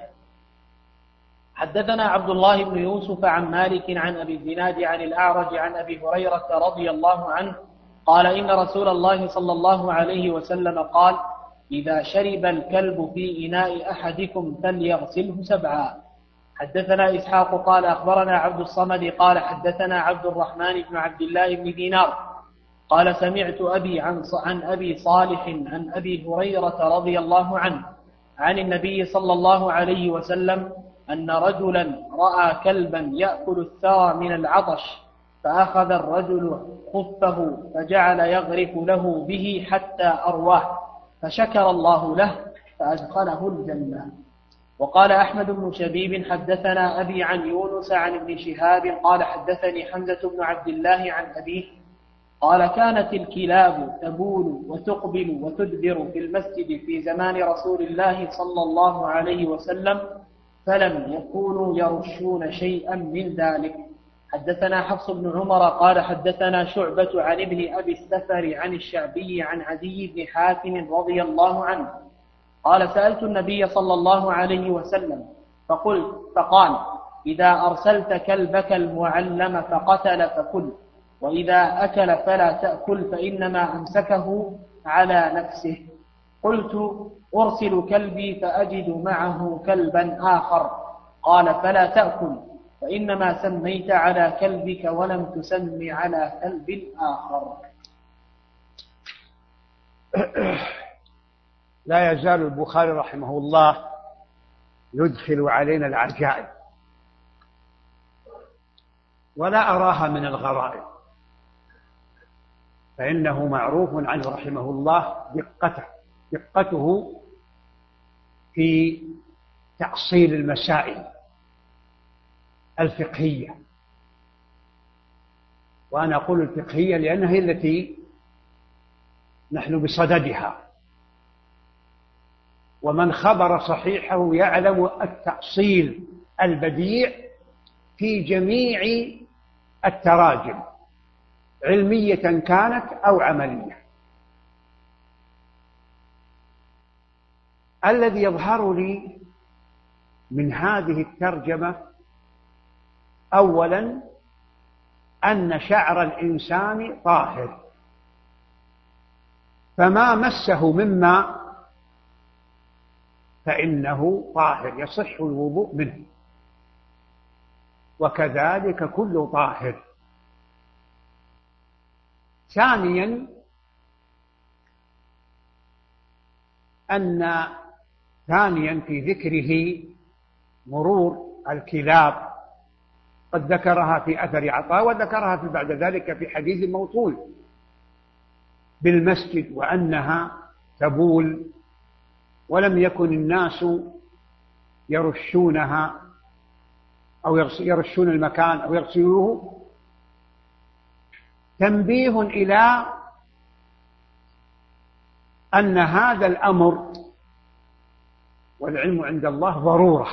حدثنا عبد الله بن يوسف عن مالك عن أبي الزناد عن الأعرج عن أبي هريرة رضي الله عنه قال: إن رسول الله صلى الله عليه وسلم قال: إذا شرب الكلب في إناء أحدكم فليغسله 7. حدثنا إسحاق قال أخبرنا عبد الصمد قال حدثنا عبد الرحمن بن عبد الله بن دينار قال: سمعت أبي عن أبي صالح عن أبي هريرة رضي الله عنه عن النبي صلى الله عليه وسلم أن رجلا رأى كلبا يأكل الثرى من العطش، فأخذ الرجل خفه فجعل يغرف له به حتى أرواه، فشكر الله له فأدخله الجنة. وقال أحمد بن شبيب حدثنا أبي عن يونس عن ابن شهاب قال حدثني حمزة بن عبد الله عن أبيه قال: كانت الكلاب تبول وتقبل وتدبر في المسجد في زمان رسول الله صلى الله عليه وسلم، فلم يكونوا يرشون شيئا من ذلك. حدثنا حفص بن عمر قال حدثنا شعبة عن ابن أبي السفر عن الشعبي عن عدي بن حاتم رضي الله عنه قال: سألت النبي صلى الله عليه وسلم فقال: إذا أرسلت كلبك المعلم فقتل فكل، وإذا أكل فلا تأكل فإنما أمسكه على نفسه. قلت: أرسل كلبي فأجد معه كلبا آخر. قال: فلا تأكل، فإنما سميت على كلبك ولم تسم على كلب آخر. لا يزال البخاري رحمه الله يدخل علينا العجائب، ولا أراها من الغرائب، فإنه معروف عنه رحمه الله دقته في تأصيل المسائل الفقهية. وأنا أقول الفقهية لأنها هي التي نحن بصددها، ومن خبر صحيحه يعلم التأصيل البديع في جميع التراجم، علمية كانت أو عملية. الذي يظهر لي من هذه الترجمة أولا أن شعر الإنسان طاهر، فما مسه مما فإنه طاهر يصح الوضوء منه، وكذلك كل طاهر. ثانيا في ذكره مرور الكلاب، قد ذكرها في أثر عطاء وذكرها بعد ذلك في حديث موصول بالمسجد، وأنها تبول ولم يكن الناس يرشونها أو يرشون المكان أو يغسلوه. تنبيه إلى أن هذا الأمر والعلم عند الله ضرورة،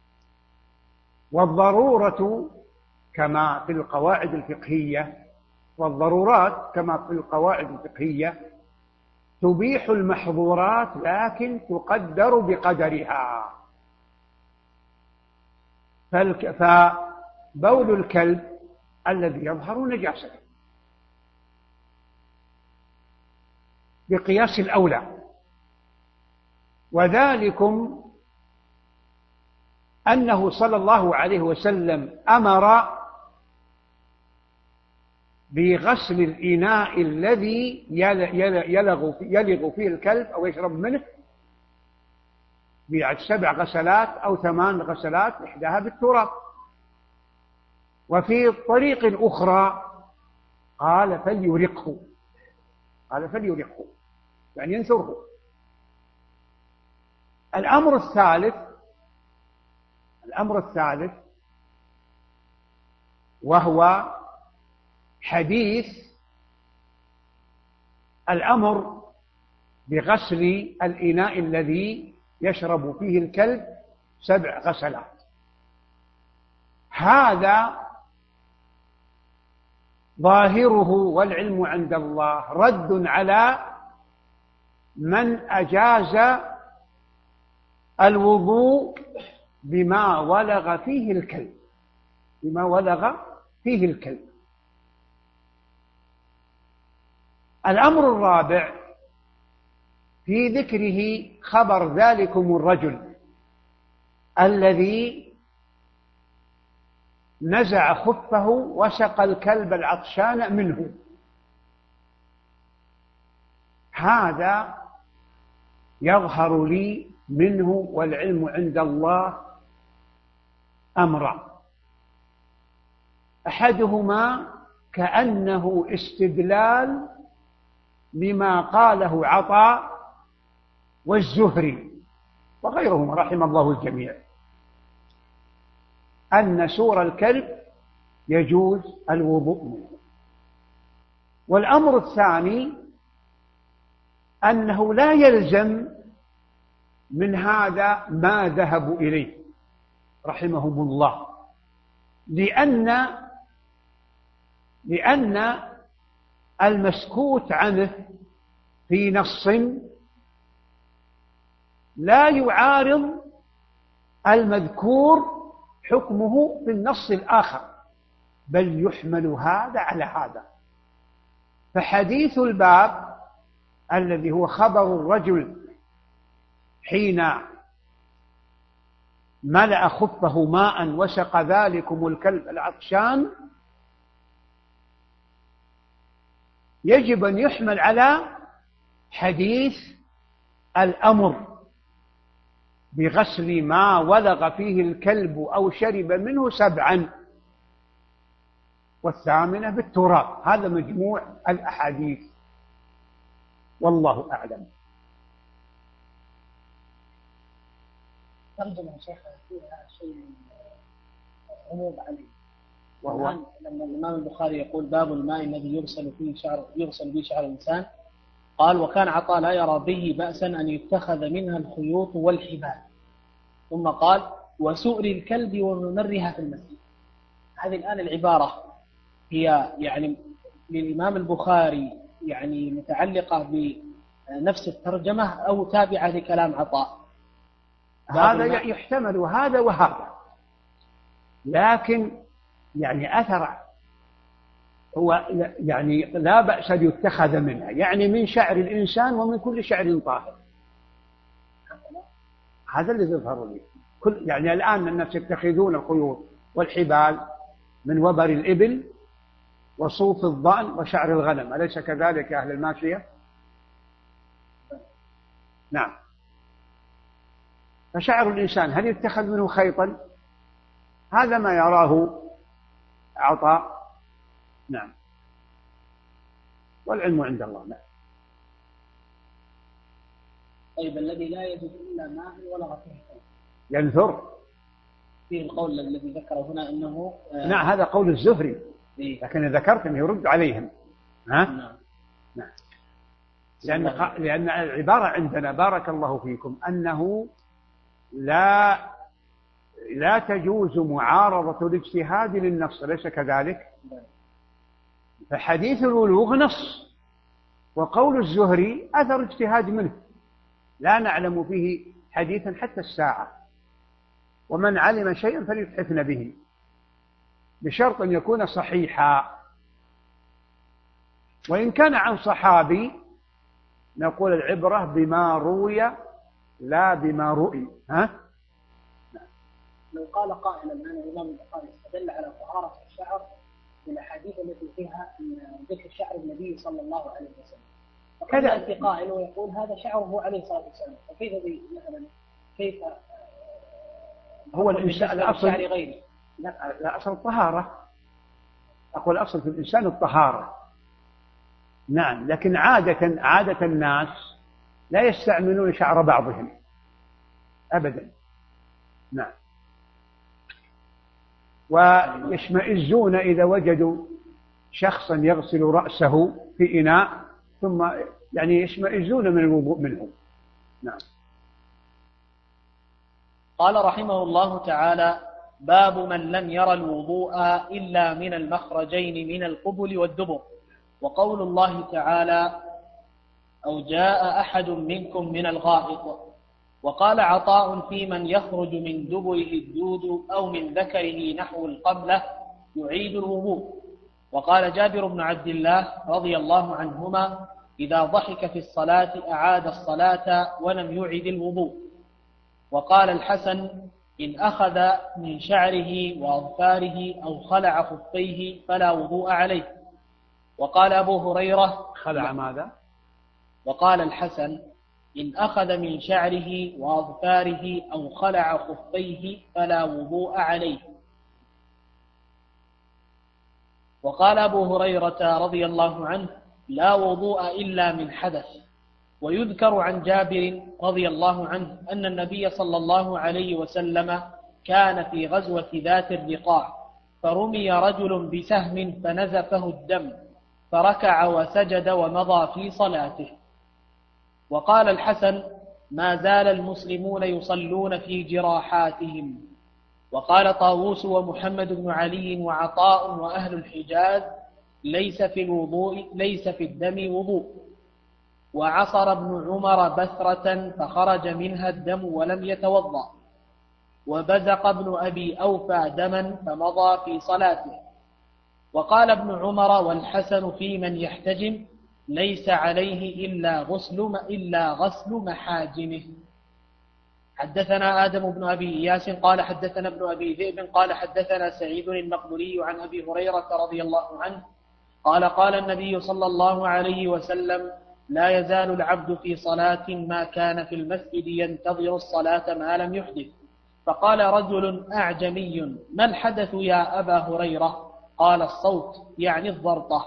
والضرورة كما في القواعد الفقهية والضرورات كما في القواعد الفقهية تبيح المحظورات لكن تقدر بقدرها. فبول الكلب الذي يظهر نجاسة بقياس الأولى، وذلكم أنه صلى الله عليه وسلم أمر بغسل الإناء الذي يلغ فيه الكلب أو يشرب منه ب7 غسلات أو 8 غسلات، إحداها بالتراب. وفي الطريق الأخرى قال فليرقه، يعني ينثره. الأمر الثالث وهو حديث الأمر بغسل الإناء الذي يشرب فيه الكلب 7 غسلات. هذا ظاهره والعلم عند الله رد على من أجاز الوضوء بما ولغ فيه الكلب. الأمر الرابع في ذكره خبر ذلكم الرجل الذي نزع خفه وسقى الكلب العطشان منه. هذا يظهر لي منه والعلم عند الله أمران: أحدهما كأنه استدلال لما قاله عطاء والزهري وغيرهم رحم الله الجميع، أن سور الكلب يجوز الوضوء منه. والأمر الثاني أنه لا يلزم من هذا ما ذهبوا إليه رحمهم الله، لأن المسكوت عنه في نص لا يعارض المذكور حكمه في النص الآخر، بل يحمل هذا على هذا. فحديث الباب الذي هو خبر الرجل حين ملأ خفه ماء وسقى ذلكم الكلب العطشان يجب أن يحمل على حديث الأمر بغسل ما ولغ فيه الكلب أو شرب منه 7 والثامنة بالتراب. هذا مجموع الأحاديث، والله أعلم. ترجمة شيخ فيها شيء غموض عليه، وهو لما الإمام البخاري يقول باب الماء الذي يغسل به شعر الإنسان، قال: وكان عطاء لا يرى به بأسا أن يتخذ منها الخيوط والحبال، ثم قال: وسؤر الكلب وممرها في المسجد. هذه الآن العبارة هي يعني للإمام البخاري يعني متعلقة بنفس الترجمة أو تابعة لكلام عطاء؟ هذا يحتمل هذا وهذا، لكن يعني أثر هو يعني لا بأس أن يتخذ منها، يعني من شعر الإنسان ومن كل شعر طاهر. هذا الذي يظهر لي. يعني الآن الناس يتخذون الخيوط والحبال من وبر الإبل وصوف الضأن وشعر الغنم، أليس كذلك يا أهل الماشية؟ نعم. فشعر الإنسان هل يتخذ منه خيطا؟ هذا ما يراه عطاء. نعم، والعلم عند الله. نعم. طيب الذي لا يجد إلا ماء ولغ فيه الكلب ينثر فيه القول الذي ذكره هنا أنه نعم، هذا قول الزهري، لكن ذكرت أنه يرد عليهم. ها؟ نعم. لأن العبارة عندنا بارك الله فيكم أنه لا تجوز معارضة الاجتهاد للنص، ليس كذلك؟ فحديث الولوغ نص، وقول الزهري أثر اجتهاد منه، لا نعلم فيه حديثا حتى الساعة. ومن علم شيئا فليتحفن به، بشرط أن يكون صحيحا. وإن كان عن صحابي نقول العبرة بما روي لا بما رؤي. لو قال قائلا أن الإمام البخاري استدل على طهارة الشعر بالأحاديث التي فيها أن ذكر شعر النبي صلى الله عليه وسلم، فقد يأتي قائل ويقول هذا شعره عليه الصلاة والسلام، فكيف مثلا كيف هو الإنسان الأصل غيره؟ لا أصل الطهارة، أقول أصل في الإنسان الطهارة. نعم، لكن عادة الناس لا يستعملون شعر بعضهم أبدا. نعم، ويشمئزون إذا وجدوا شخصا يغسل رأسه في إناء ثم يشمئزون من الوضوء منه. نعم. قال رحمه الله تعالى: باب من لم ير الوضوء إلا من المخرجين من القبل والدبر. وقول الله تعالى: أو جاء أحد منكم من الغائط. وقال عطاء في من يخرج من دبره الدود أو من ذكره نحو القبلة يعيد الوضوء. وقال جابر بن عبد الله رضي الله عنهما: إذا ضحك في الصلاة أعاد الصلاة ولم يعد الوضوء. وقال الحسن: إن أخذ من شعره وأظفاره أو خلع خفيه فلا وضوء عليه. وقال أبو هريرة: خلع ماذا؟ وقال الحسن: إن أخذ من شعره وأظفاره أو خلع خفيه فلا وضوء عليه. وقال أبو هريرة رضي الله عنه: لا وضوء إلا من حدث. ويذكر عن جابر رضي الله عنه أن النبي صلى الله عليه وسلم كان في غزوة ذات الرقاع، فرمي رجل بسهم فنزفه الدم، فركع وسجد ومضى في صلاته. وقال الحسن: ما زال المسلمون يصلون في جراحاتهم. وقال طاووس ومحمد بن علي وعطاء وأهل الحجاز: ليس في الدم وضوء. وعصر ابن عمر بثرة فخرج منها الدم ولم يتوضأ. وبزق ابن أبي أوفى دما فمضى في صلاته. وقال ابن عمر والحسن في من يحتجم: ليس عليه إلا غسل محاجمه. حدثنا آدم بن أبي إياس قال حدثنا ابن أبي ذئب قال حدثنا سعيد المقبري عن أبي هريرة رضي الله عنه قال: قال النبي صلى الله عليه وسلم: لا يزال العبد في صلاة ما كان في المسجد ينتظر الصلاة ما لم يحدث. فقال رجل أعجمي: ما الحدث يا أبا هريرة؟ قال: الصوت، يعني الضرطة.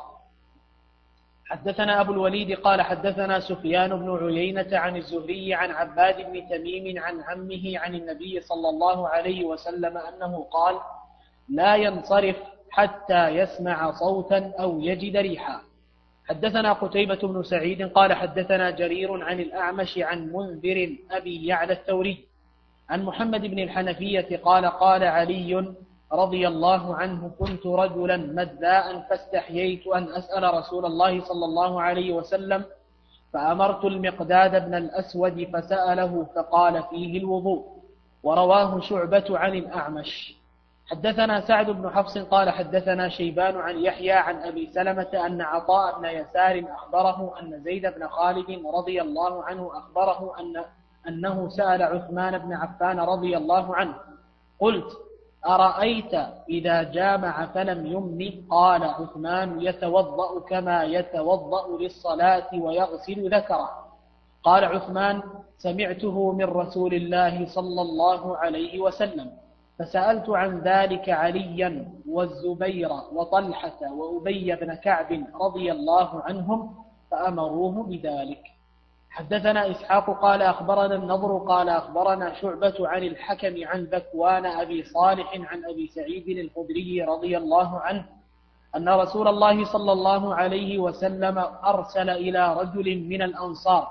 حدثنا أبو الوليد قال حدثنا سفيان بن عيينة عن الزهري عن عباد بن تميم عن عمه عن النبي صلى الله عليه وسلم أنه قال: لا ينصرف حتى يسمع صوتا أو يجد ريحا. حدثنا قتيبة بن سعيد قال حدثنا جرير عن الأعمش عن منذر أبي يعلى الثوري عن محمد بن الحنفية قال: قال علي رضي الله عنه: كنت رجلا مذاء فاستحييت أن أسأل رسول الله صلى الله عليه وسلم، فأمرت المقداد بن الأسود فسأله فقال: فيه الوضوء. ورواه شعبة عن الأعمش. حدثنا سعد بن حفص قال حدثنا شيبان عن يحيى عن أبي سلمة أن عطاء بن يسار أخبره أن زيد بن خالد رضي الله عنه أخبره أنه سأل عثمان بن عفان رضي الله عنه: قلت: أرأيت إذا جامع فلم يمن؟ قال عثمان: يتوضأ كما يتوضأ للصلاة ويغسل ذكره. قال عثمان: سمعته من رسول الله صلى الله عليه وسلم. فسألت عن ذلك عليا والزبير وطلحة وأبي بن كعب رضي الله عنهم فأمروه بذلك. حدثنا إسحاق قال أخبرنا النضر قال أخبرنا شعبة عن الحكم عن ذكوان أبي صالح عن أبي سعيد الخدري رضي الله عنه أن رسول الله صلى الله عليه وسلم أرسل إلى رجل من الأنصار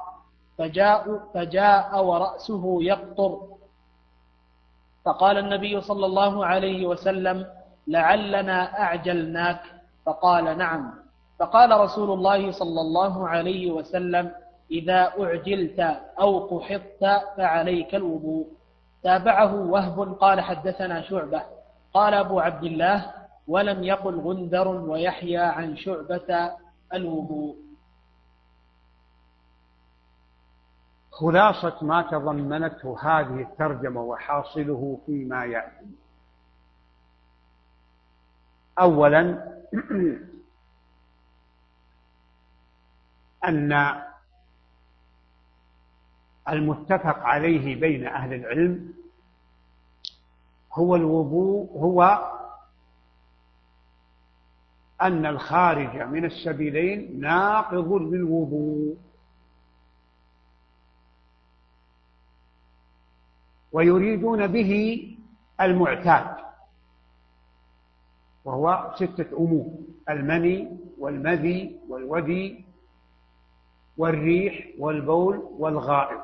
فجاء ورأسه يقطر، فقال النبي صلى الله عليه وسلم: لعلنا أعجلناك. فقال: نعم. فقال رسول الله صلى الله عليه وسلم: إذا أعجلت أو قحطت فعليك الوضوء. تابعه وهب قال: حدثنا شعبة. قال أبو عبد الله: ولم يقل غندر ويحيى عن شعبة الوضوء. خلاصة ما تضمنته هذه الترجمة وحاصله فيما يأتي: أولا أن المتفق عليه بين أهل العلم هو الوضوء، هو أن الخارج من السبيلين ناقض للوضوء، ويريدون به المعتاد، وهو 6 أمور: المني والمذي والودي والريح والبول والغائط.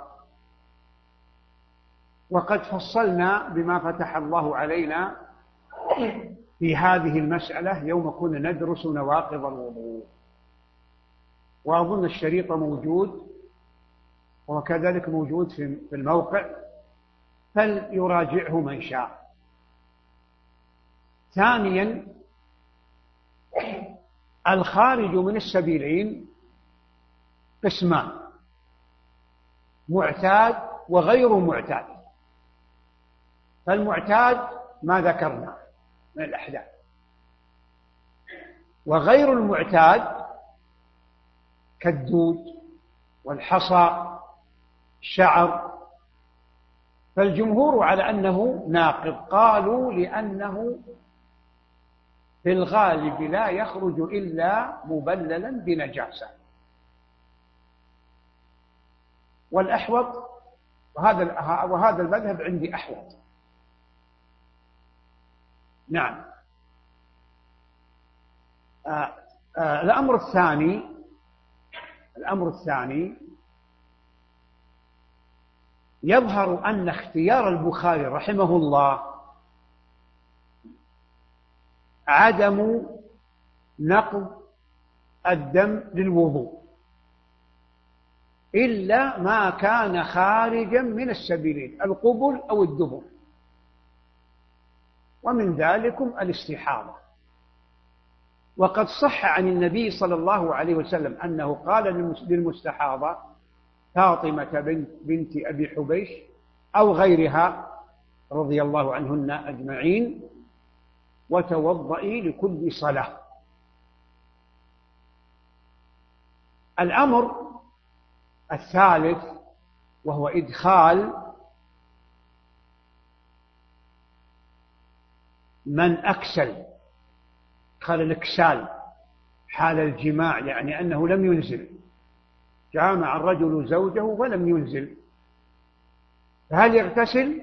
وقد فصلنا بما فتح الله علينا في هذه المسألة يوم كنا ندرس نواقض الوضوء، وأظن الشريط موجود وكذلك موجود في الموقع، فليراجعه من شاء. ثانيا، الخارج من السبيلين قسمان: معتاد وغير معتاد. فالمعتاد ما ذكرنا من الأحداث، وغير المعتاد كالدود والحصى الشعر. فالجمهور على أنه ناقض، قالوا لأنه في الغالب لا يخرج إلا مبللا بنجاسة. والأحوط، وهذا المذهب عندي أحوط. نعم. الأمر الثاني يظهر أن اختيار البخاري رحمه الله عدم نقض الدم للوضوء إلا ما كان خارجا من السبيلين: القبل أو الدبر، ومن ذلكم الاستحاضة. وقد صح عن النبي صلى الله عليه وسلم أنه قال للمستحاضة فاطمة بنت أبي حبيش أو غيرها رضي الله عنهن أجمعين: وتوضئي لكل صلاة. الأمر الثالث وهو إدخال من أكسل، قال الإكسال حال الجماع، يعني أنه لم ينزل، جامع الرجل زوجه ولم ينزل، فهل يغتسل؟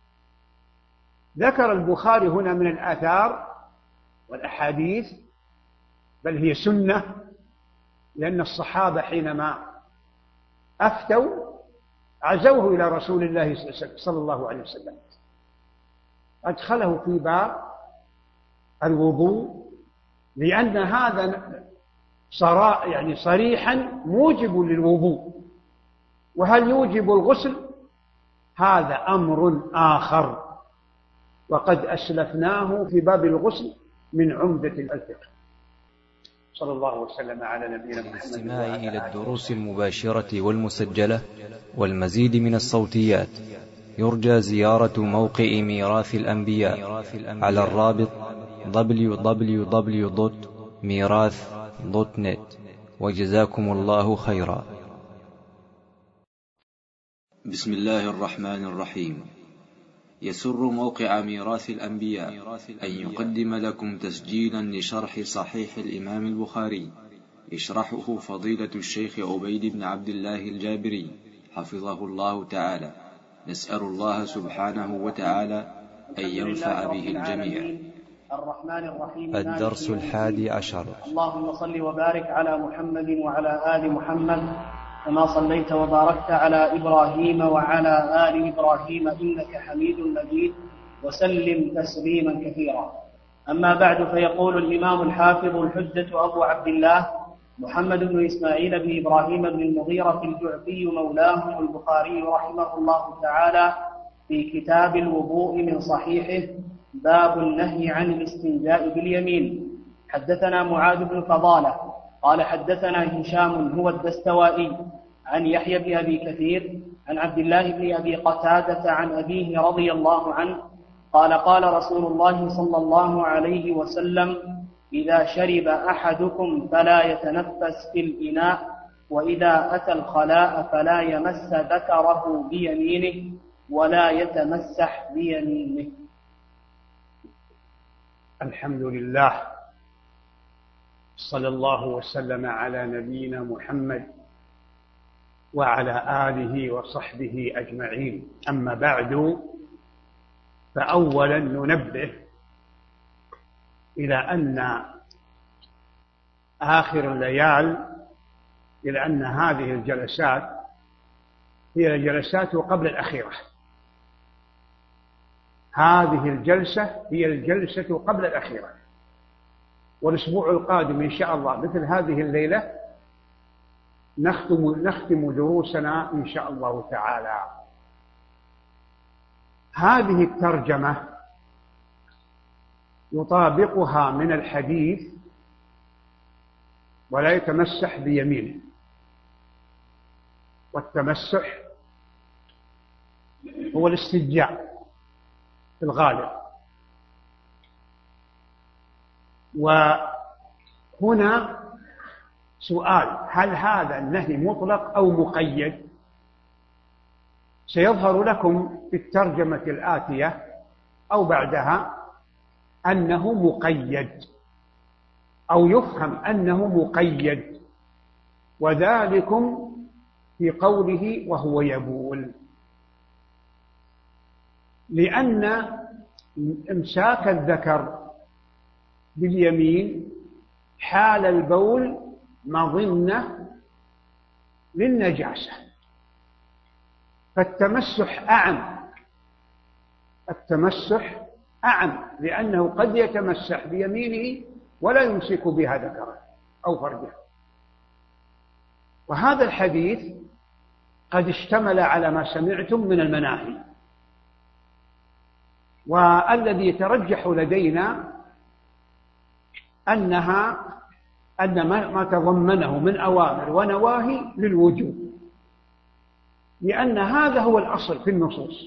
ذكر البخاري هنا من الآثار والأحاديث، بل هي سنة، لأن الصحابة حينما أفتوا عزوه إلى رسول الله صلى الله عليه وسلم، أدخله في باب الوضوء، لأن هذا يعني صريحا موجب للوضوء. وهل يوجب الغسل؟ هذا أمر آخر، وقد أسلفناه في باب الغسل من عمدة الفقه. صلى الله وسلم على نبينا محمد. الاستماع إلى الدروس المباشرة والمسجلة والمزيد من الصوتيات يرجى زيارة موقع ميراث الأنبياء على الرابط www.mirath.net. وجزاكم الله خيرا. بسم الله الرحمن الرحيم. يسر موقع ميراث الأنبياء أن يقدم لكم تسجيلا لشرح صحيح الإمام البخاري، يشرحه فضيلة الشيخ عبيد بن عبد الله الجابري حفظه الله تعالى. نسأل الله سبحانه وتعالى أن ينفع به الجميع. الرحمن الرحيم. الدرس 11. اللهم صل وبارك على محمد وعلى آل محمد كما صليت وباركت على إبراهيم وعلى آل إبراهيم إنك حميد مجيد، وسلم تسليما كثيرا. أما بعد، فيقول الإمام الحافظ الحجة أبو عبد الله محمد بن إسماعيل بن إبراهيم بن المغيرة الجعفي مولاه البخاري رحمه الله تعالى في كتاب الوضوء من صحيحه باب النهي عن الاستنجاء باليمين. حدثنا معاذ بن فضالة قال حدثنا هشام هو الدستوائي عن يحيى بن أبي كثير عن عبد الله بن أبي قتادة عن أبيه رضي الله عنه قال قال رسول الله صلى الله عليه وسلم: إذا شرب أحدكم فلا يتنفس في الإناء، وإذا أتى الخلاء فلا يمس ذكره بيمينه ولا يتمسح بيمينه. الحمد لله، صلى الله وسلم على نبينا محمد وعلى آله وصحبه أجمعين. أما بعد، فأولا ننبه إلى أن آخر الليال، إلى أن هذه الجلسات هي الجلسات قبل الأخيرة. هذه الجلسة هي الجلسة قبل الأخيرة، والأسبوع القادم إن شاء الله مثل هذه الليلة نختم دروسنا إن شاء الله تعالى. هذه الترجمة يطابقها من الحديث: ولا يتمسح بيمينه. والتمسح هو الاستنجاء في الغالب. وهنا سؤال: هل هذا النهي مطلق أو مقيد؟ سيظهر لكم في الترجمة الآتية أو بعدها أنه مقيد، أو يفهم أنه مقيد، وذلكم في قوله وهو يبول، لأن إمساك الذكر باليمين حال البول مظنة للنجاسة، فالتمسح أعم، لأنه قد يتمسح بيمينه ولا يمسك بها ذكره أو فرجه. وهذا الحديث قد اشتمل على ما سمعتم من المناهي، والذي يترجح لدينا أن ما تضمنه من أوامر ونواهي للوجوب، لأن هذا هو الأصل في النصوص.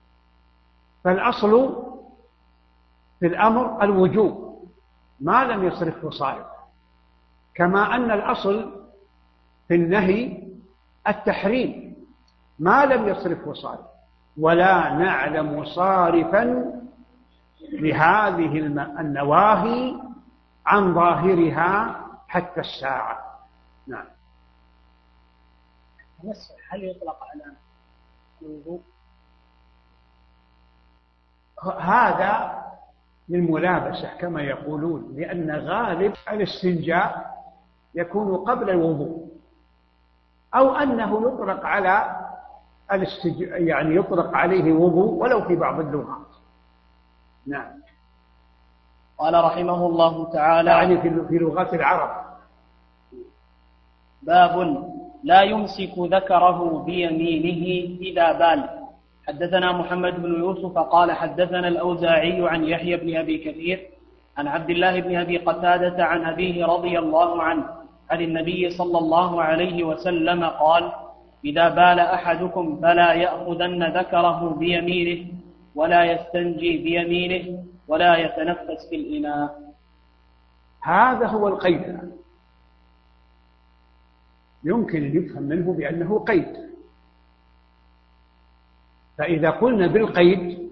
فالأصل في الأمر الوجوب ما لم يصرفه صارف، كما أن الأصل في النهي التحريم ما لم يصرفه صارف. ولا نعلم صارفا لهذه النواهي عن ظاهرها حتى الساعة. نعم. هل يطلق على الوضوء؟ هذا للملابسة كما يقولون، لأن غالب الاستنجاء يكون قبل الوضوء، أو أنه يطلق على يعني يطلق عليه وضوء ولو في بعض اللغات. نعم. قال رحمه الله تعالى: يعني في لغات العرب. باب لا يمسك ذكره بيمينه إذا بال. حدثنا محمد بن يوسف قال حدثنا الأوزاعي عن يحيى بن أبي كثير عن عبد الله بن أبي قتادة عن أبيه رضي الله عنه عن النبي صلى الله عليه وسلم قال: إذا بال أحدكم فلا يأخذن ذكره بيمينه ولا يستنجي بيمينه ولا يتنفس في الإناء. هذا هو القيد، يمكن أن يفهم منه بأنه قيد. فإذا قلنا بالقيد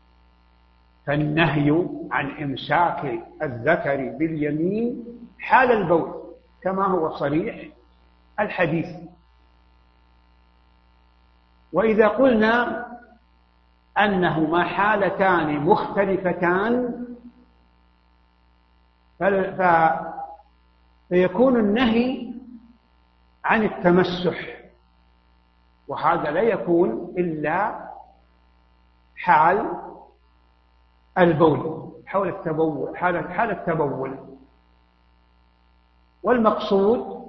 فالنهي عن إمساك الذكر باليمين حال البول كما هو صريح الحديث. وإذا قلنا أنهما حالتان مختلفتان فيكون النهي عن التمسح، وهذا لا يكون إلا حال البول، حال التبول. والمقصود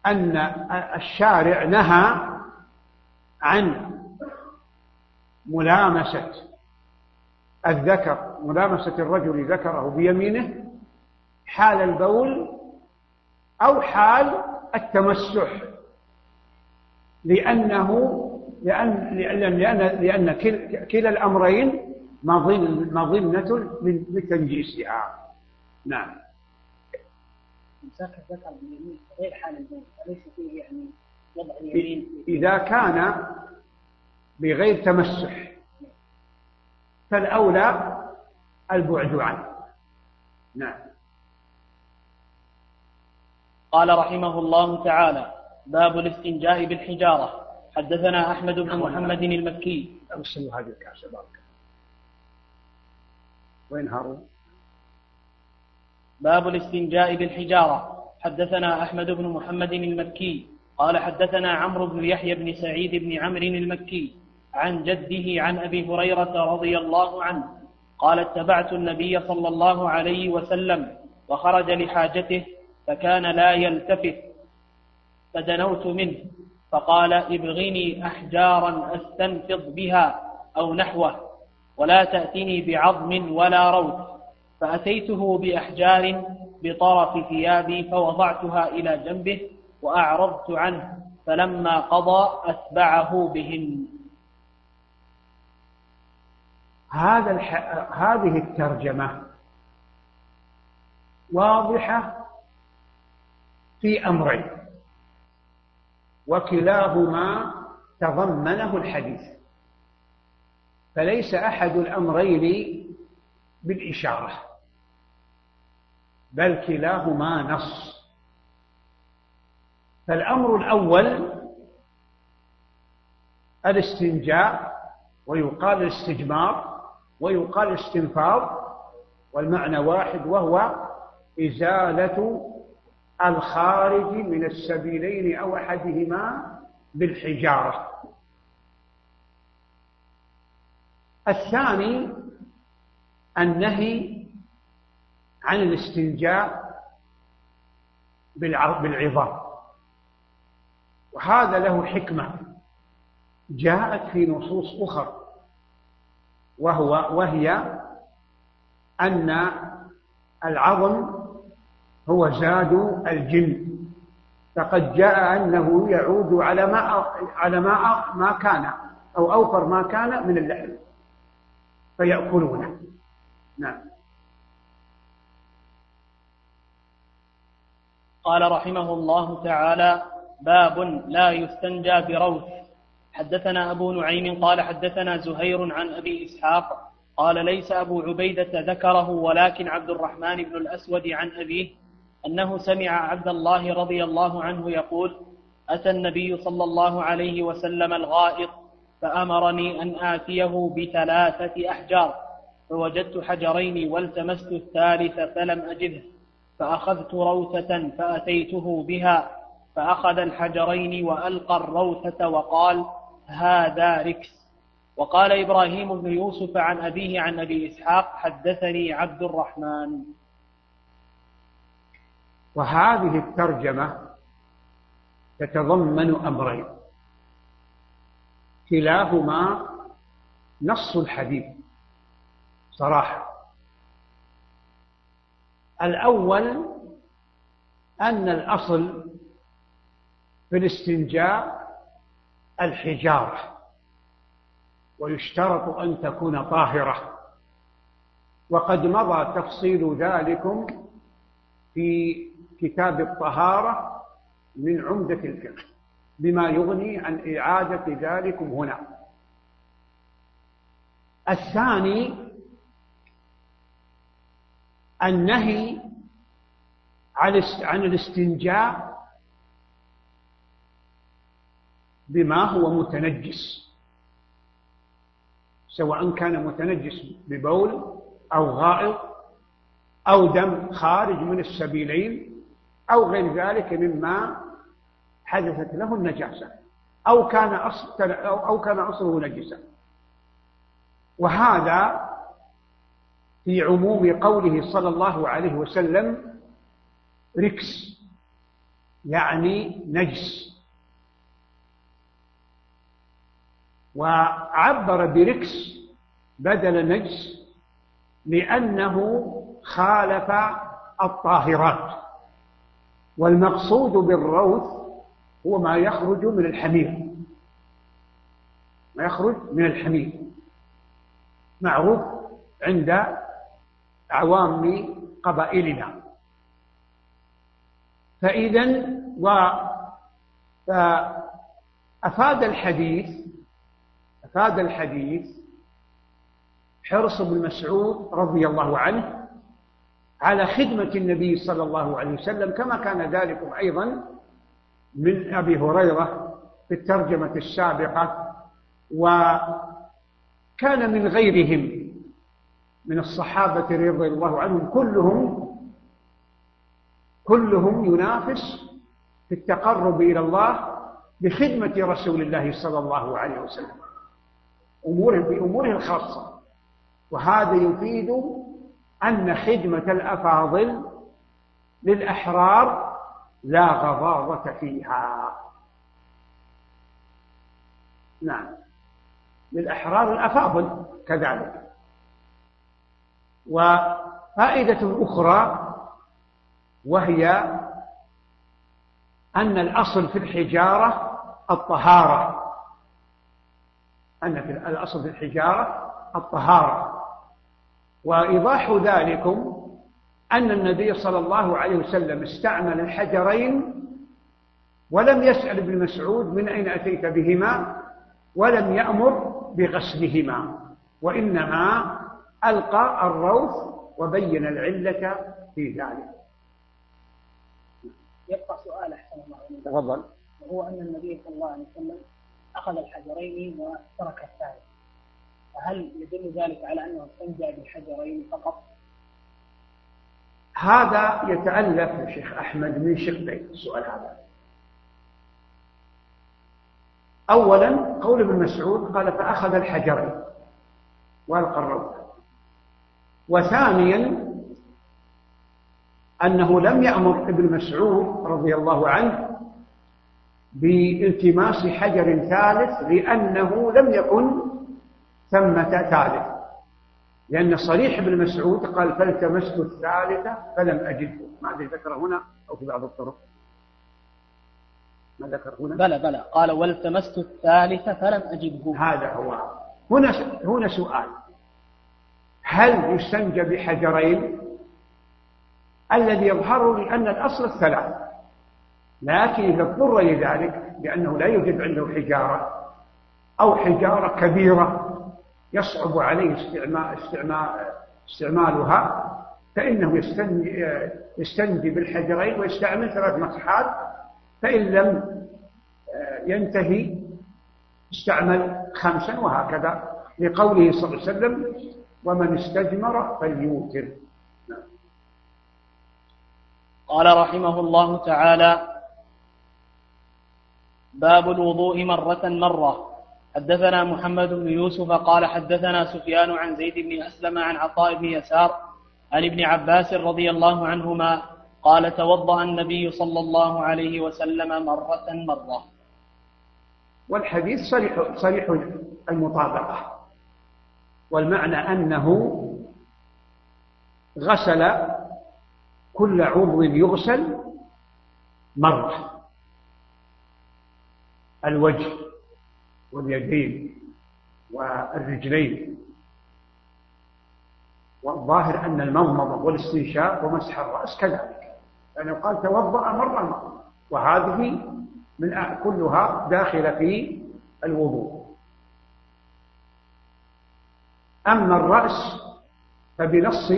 أن الشارع نهى عن ملامسة الذكر، ملامسة الرجل ذكره بيمينه حال البول أو حال التمسح، لأن كلا الأمرين مظنة لتنجيسها. نعم. مساك الذكر باليمين غير حال البول، أليس فيه يعني وضع اليمين؟ إذا كان بغير تمسح فالأولى البعد عنه. نعم. قال رحمه الله تعالى: باب الاستنجاء بالحجارة. حدثنا أحمد بن محمد المكي. أرسلوا هذه الكاسة بارك. وين هارون؟ باب الاستنجاء بالحجارة. حدثنا أحمد بن محمد المكي قال حدثنا عمرو بن يحيى بن سعيد بن عمرو المكي عن جده عن أبي هريرة رضي الله عنه قال: اتبعت النبي صلى الله عليه وسلم وخرج لحاجته فكان لا يلتفت، فدنوت منه فقال: ابغني أحجارا أستنفض بها أو نحوه، ولا تأتني بعظم ولا روث. فأتيته بأحجار بطرف ثيابي فوضعتها إلى جنبه وأعرضت عنه، فلما قضى أتبعه بهن. هذه الترجمة واضحة في أمرين، وكلاهما تضمنه الحديث، فليس أحد الأمرين بالإشارة، بل كلاهما نص. فالأمر الأول الاستنجاء، ويقال الاستجمار ويقال الاستنفاض، والمعنى واحد، وهو إزالة الخارج من السبيلين أو أحدهما بالحجارة. الثاني النهي عن الاستنجاء بالعظام، وهذا له حكمة جاءت في نصوص أخرى، وهي أن العظم هو زاد الجن، فقد جاء أنه يعود على ما كان أو أوفر ما كان من اللحم فيأكلونه. نعم. قال رحمه الله تعالى: باب لا يستنجى بروث. حدثنا أبو نعيم قال حدثنا زهير عن أبي إسحاق قال: ليس أبو عبيدة ذكره، ولكن عبد الرحمن بن الأسود عن أبيه أنه سمع عبد الله رضي الله عنه يقول: أتى النبي صلى الله عليه وسلم الغائط فأمرني أن آتيه ب3 أحجار، فوجدت حجرين والتمست الثالث فلم أجده، فأخذت روثة فأتيته بها، فأخذ الحجرين وألقى الروثة وقال: هذا ركس. وقال إبراهيم بن يوسف عن أبيه عن أبي إسحاق: حدثني عبد الرحمن. وهذه الترجمة تتضمن أمرين، كلاهما نص الحديث صراحة. الأول أن الأصل في الاستنجاء الحجارة، ويشترط أن تكون طاهرة، وقد مضى تفصيل ذلكم في كتاب الطهارة من عمدة الفقه بما يغني عن إعادة ذلكم هنا. الثاني النهي عن الاستنجاء بما هو متنجس، سواء كان متنجس ببول أو غائط أو دم خارج من السبيلين أو غير ذلك مما حدثت له النجاسة أو كان أصله نجسا. وهذا في عموم قوله صلى الله عليه وسلم ركس، يعني نجس. وعبر بركس بدل نجس لأنه خالف الطاهرات، والمقصود بالروث هو ما يخرج من الحمير، ما يخرج من الحمير، معروف عند عوام قبائلنا. فإذن أفاد الحديث حرص بن مسعود رضي الله عنه على خدمة النبي صلى الله عليه وسلم، كما كان ذلك أيضا من أبي هريرة في الترجمة السابقة، وكان من غيرهم من الصحابة رضي الله عنهم كلهم ينافس في التقرب إلى الله بخدمة رسول الله صلى الله عليه وسلم بأموره الخاصة. وهذا يفيد أن خدمة الأفاضل للأحرار لا غضاضة فيها. نعم، للأحرار الأفاضل كذلك. وفائدة أخرى وهي أن الأصل في الحجارة الطهارة، وإيضاح ذلكم أن النبي صلى الله عليه وسلم استعمل الحجرين ولم يسأل ابن مسعود من أين أتيت بهما، ولم يأمر بغسلهما، وإنما ألقى الروث وبين العلة في ذلك. يبقى سؤال أحسن الله عليك. تفضل. وهو أن النبي صلى الله عليه وسلم أخذ الحجرين وترك الثالث، فهل يدل ذلك على أنه استنجى بالحجرين فقط؟ هذا يتألف يا شيخ أحمد من شقين السؤال هذا. أولا قول ابن مسعود قال فأخذ الحجرين وألقى الروث، وثانيا أنه لم يأمر ابن مسعود رضي الله عنه بالتماس حجر ثالث لأنه لم يكن ثمة ثالث، لأن صريح ابن مسعود قال فالتمست الثالثة فلم أجده. ما أدري ذكر هنا أو في بعض الطرق، ما ذكر هنا؟ بلى قال والتمست الثالثة فلم أجده. هذا هو. هنا سؤال: هل يستنجى بحجرين؟ الذي يظهر لي أن الأصل الثلاث، لكن إذا اضطر لذلك لأنه لا يوجد عنده حجارة أو حجارة كبيرة يصعب عليه استعمالها، فإنه يستنجي بالحجرين ويستعمل 3 مسحات، فإن لم ينتهي استعمل 5، وهكذا، لقوله صلى الله عليه وسلم ومن استجمر فليوتر. قال رحمه الله تعالى: باب الوضوء مرة. حدثنا محمد بن يوسف قال حدثنا سفيان عن زيد بن أسلم عن عطاء بن يسار عن ابن عباس رضي الله عنهما قال توضأ النبي صلى الله عليه وسلم مرة. والحديث صريح المطابقة، والمعنى أنه غسل كل عضو يغسل مرة: الوجه واليدين والرجلين. والظاهر أن المضمضة والاستنشاق ومسح الرأس كذلك، لأنه قال توضأ مرة، وهذه كلها داخلة في الوضوء. أما الرأس فبنص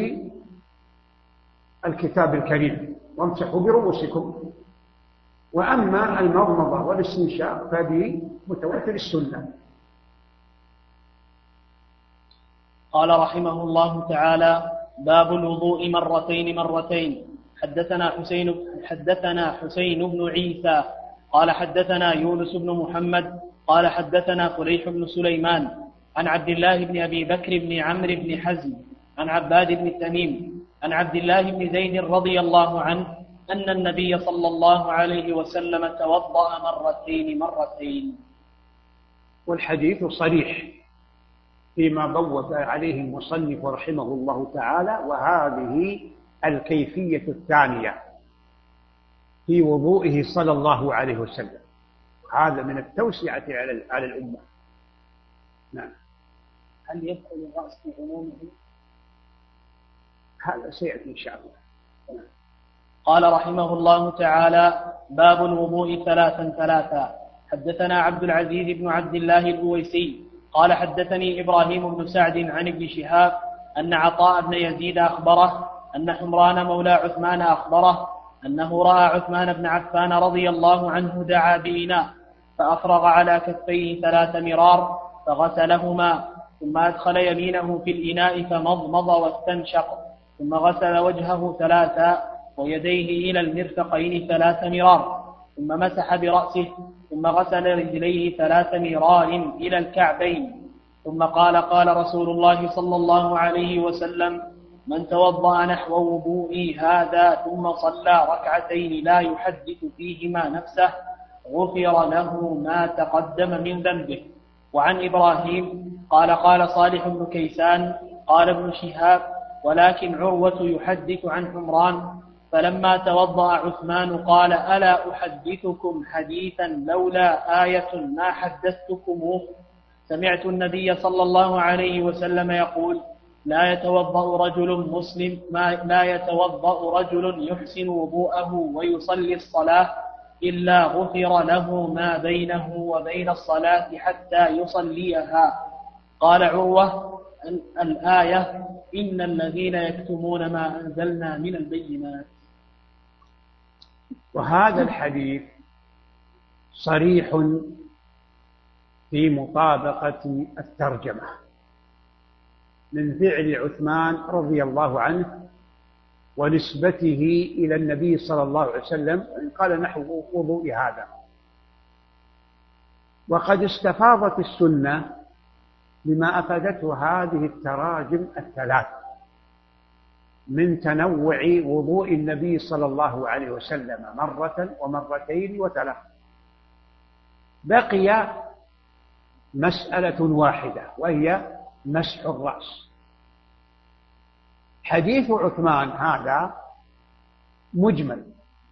الكتاب الكريم وامسحوا برؤوسكم، وأما المضمضة والاستنشاق فبمتواتر السنة. قال رحمه الله تعالى: باب الوضوء مرتين. حدثنا حسين بن عيسى قال حدثنا يونس بن محمد قال حدثنا فليح بن سليمان عن عبد الله بن أبي بكر بن عمرو بن حزم عن عباد بن تميم عن عبد الله بن زيد رضي الله عنه أن النبي صلى الله عليه وسلم توضأ مرتين. والحديث صريح فيما بوب عليه المصنف رحمه الله تعالى، وهذه الكيفية الثانية في وضوئه صلى الله عليه وسلم، هذا من التوسعة على الأمة. نعم. هل يدخل الرأس في عمومه؟ هذا سيأتي إن شاء الله. قال رحمه الله تعالى: باب الوضوء ثلاثا. حدثنا عبد العزيز بن عبد الله الأويسي قال حدثني إبراهيم بن سعد عن ابن شهاب أن عطاء بن يزيد أخبره أن حمران مولى عثمان أخبره أنه رأى عثمان بن عفان رضي الله عنه دعا بإناء فأفرغ على كفيه 3 مرار فغسلهما، ثم أدخل يمينه في الإناء فمضمض واستنشق، ثم غسل وجهه 3 ويديه إلى المرفقين 3 مرار، ثم مسح برأسه، ثم غسل رجليه 3 مرار إلى الكعبين، ثم قال رسول الله صلى الله عليه وسلم: من توضأ نحو وضوئي هذا ثم صلى 2 لا يحدث فيهما نفسه غفر له ما تقدم من ذنبه. وعن إبراهيم قال صالح بن كيسان قال ابن شهاب: ولكن عروة يحدث عن حمران فلما توضأ عثمان قال: ألا أحدثكم حديثا لولا آية ما حدثتكموه؟ سمعت النبي صلى الله عليه وسلم يقول: لا يتوضأ رجل يحسن وضوءه ويصلي الصلاة إلا غفر له ما بينه وبين الصلاة حتى يصليها. قال عروة: الآية: إن الذين يكتمون ما أنزلنا من البينات. وهذا الحديث صريح في مطابقة الترجمة من فعل عثمان رضي الله عنه ونسبته إلى النبي صلى الله عليه وسلم، قال نحو وضوء هذا. وقد استفاضت السنة بما أفادته هذه التراجم الثلاث من تنوع وضوء النبي صلى الله عليه وسلم 1 و2 و3. بقي مسألة واحدة وهي مسح الرأس. حديث عثمان هذا مجمل،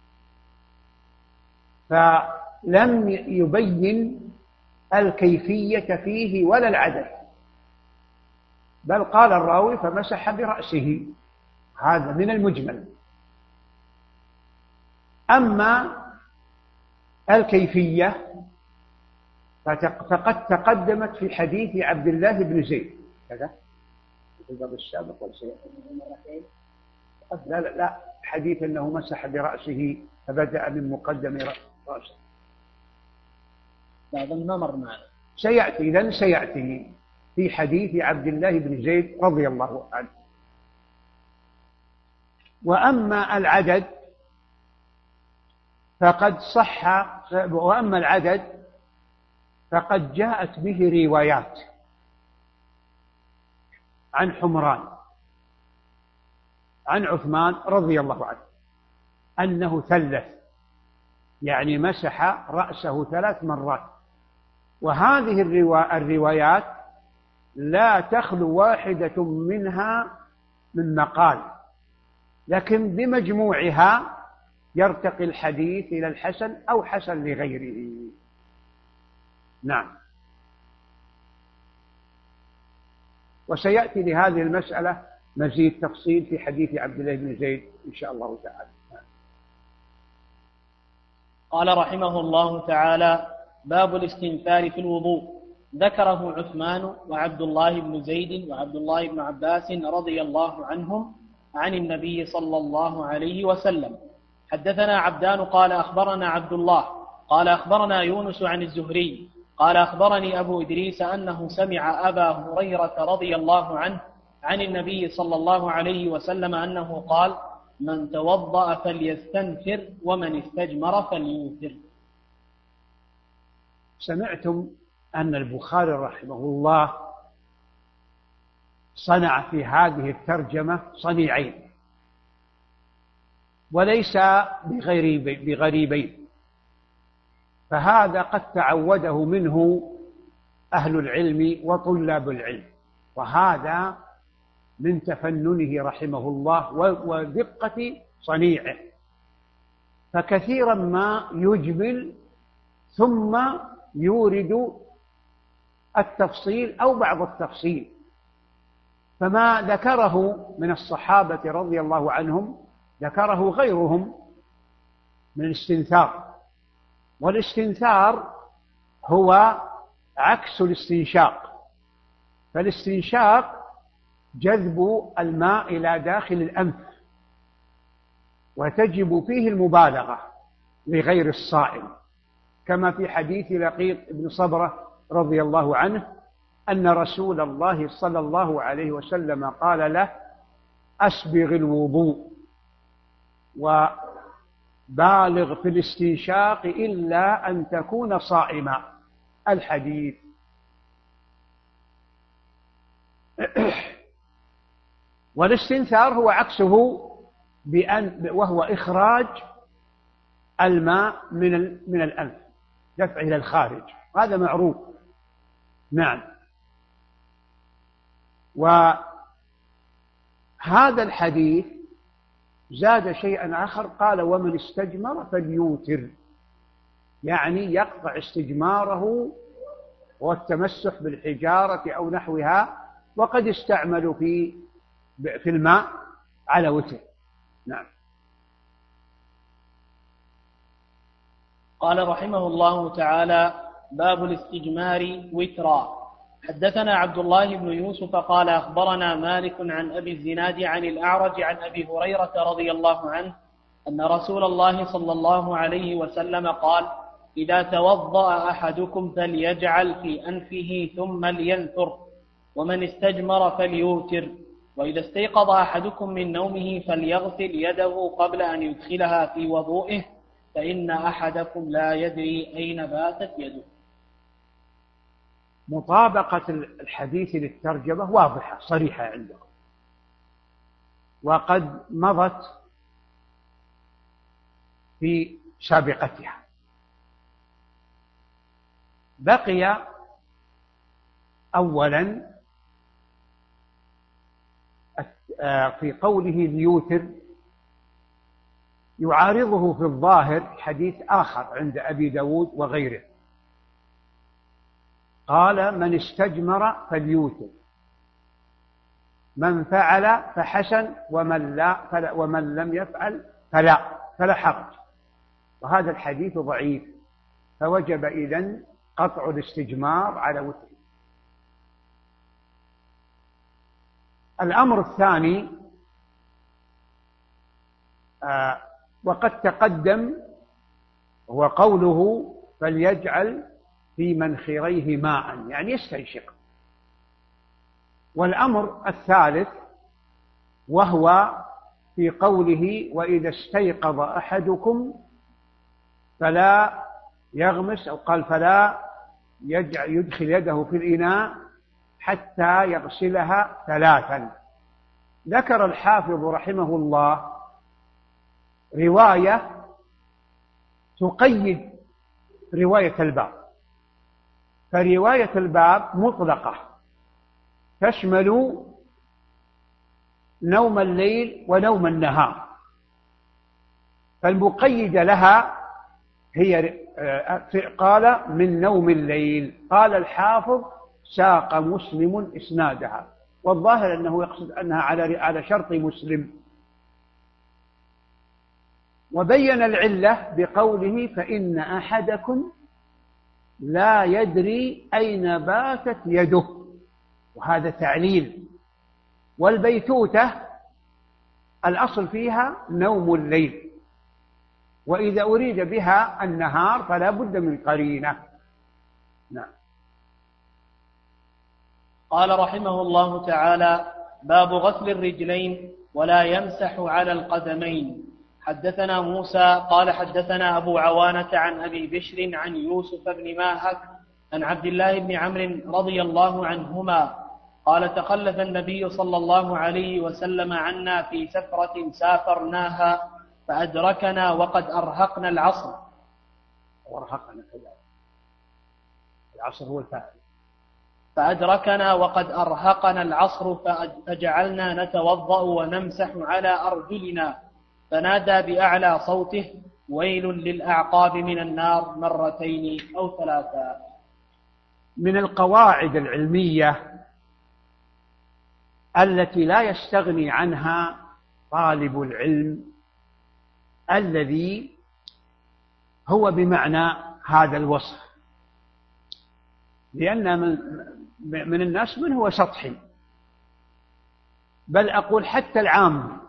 فلم يبين الكيفية فيه ولا العدد، بل قال الراوي فمسح برأسه، هذا من المجمل. أما الكيفية فقد تقدمت في حديث عبد الله بن زيد كذا في الباب السابق لا حديث أنه مسح برأسه فبدأ من مقدم رأسه، هذا ما مر معنا. سيأتي في حديث عبد الله بن زيد رضي الله عنه. وأما العدد فقد جاءت به روايات عن حمران عن عثمان رضي الله عنه أنه ثلث، يعني مسح رأسه 3 مرات. وهذه الروايات لا تخلو واحدة منها من مقال، لكن بمجموعها يرتقي الحديث إلى الحسن أو حسن لغيره. نعم. وسيأتي لهذه المسألة مزيد تفصيل في حديث عبد الله بن زيد إن شاء الله تعالى. قال رحمه الله تعالى: باب الاستنثار في الوضوء. ذكره عثمان وعبد الله بن زيد وعبد الله بن عباس رضي الله عنهم عن النبي صلى الله عليه وسلم. حدثنا عبدان قال أخبرنا عبد الله قال أخبرنا يونس عن الزهري قال أخبرني أبو إدريس أنه سمع أبا هريرة رضي الله عنه عن النبي صلى الله عليه وسلم أنه قال: من توضأ فليستنثر ومن استجمر فليوتر. سمعتم أن البخاري رحمه الله صنع في هذه الترجمة صنيعين. وليس بغريبين، فهذا قد تعوده منه أهل العلم وطلاب العلم، وهذا من تفننه رحمه الله ودقة صنيعه، فكثيرا ما يجمل ثم يورد التفصيل أو بعض التفصيل، فما ذكره من الصحابة رضي الله عنهم ذكره غيرهم من الاستنثار، والاستنثار هو عكس الاستنشاق، فالاستنشاق جذب الماء إلى داخل الأنف، وتجب فيه المبالغة لغير الصائم، كما في حديث لقيط بن صبرة رضي الله عنه أن رسول الله صلى الله عليه وسلم قال له: أسبغ الوضوء وبالغ في الاستنشاق إلا أن تكون صائما. الحديث. والاستنثار هو عكسه وهو إخراج الماء من الأنف، دفعه إلى الخارج، هذا معروف. نعم. وهذا الحديث زاد شيئا آخر، قال: ومن استجمر فليوتر، يعني يقطع استجماره والتمسح بالحجارة أو نحوها، وقد استعملوا في الماء على وتر. نعم. قال رحمه الله تعالى: باب الاستجمار وترا. حدثنا عبد الله بن يوسف قال أخبرنا مالك عن أبي الزناد عن الأعرج عن أبي هريرة رضي الله عنه أن رسول الله صلى الله عليه وسلم قال: إذا توضأ أحدكم فليجعل في أنفه ثم لينثر، ومن استجمر فليوتر، وإذا استيقظ أحدكم من نومه فليغسل يده قبل أن يدخلها في وضوئه، فإن أحدكم لا يدري أين باتت يده. مطابقة الحديث للترجمة واضحة صريحة عندكم، وقد مضت في سابقتها. بقي أولا في قوله ليوتر يعارضه في الظاهر حديث آخر عند أبي داود وغيره، قال: من استجمر فليوتر، من فعل فحسن، ومن لم يفعل فلا حرج، وهذا الحديث ضعيف، فوجب إذن قطع الاستجمار على وتر. الأمر الثاني وقد تقدم، هو قوله: فليجعل في منخريه ماء، يعني يستنشق. والأمر الثالث وهو في قوله: وإذا استيقظ أحدكم فلا يغمس، أو قال: فلا يدخل يده في الإناء حتى يغسلها 3. ذكر الحافظ رحمه الله رواية تقيد رواية الباب، فرواية الباب مطلقة تشمل نوم الليل ونوم النهار، فالمقيدة لها هي قال: من نوم الليل. قال الحافظ: ساق مسلم إسنادها، والظاهر أنه يقصد أنها على شرط مسلم. وبين العلة بقوله: فإن أحدكم لا يدري أين باتت يده، وهذا تعليل. والبيتوتة الأصل فيها نوم الليل، وإذا أريد بها النهار فلا بد من قرينة. نعم. قال رحمه الله تعالى: باب غسل الرجلين ولا يمسح على القدمين. حدثنا موسى قال حدثنا أبو عوانة عن أبي بشر عن يوسف بن ماهك عن عبد الله بن عمرو رضي الله عنهما قال: تخلف النبي صلى الله عليه وسلم عنا في سفرة سافرناها، فأدركنا وقد أرهقنا العصر. وأرهقنا العصر هو الفاعل. فأدركنا وقد أرهقنا العصر فجعلنا نتوضأ ونمسح على أرجلنا، فنادى بأعلى صوته: ويل للأعقاب من النار، مرتين أو ثلاثا. من القواعد العلمية التي لا يستغني عنها طالب العلم الذي هو بمعنى هذا الوصف، لأن من الناس من هو سطحي، بل أقول حتى العام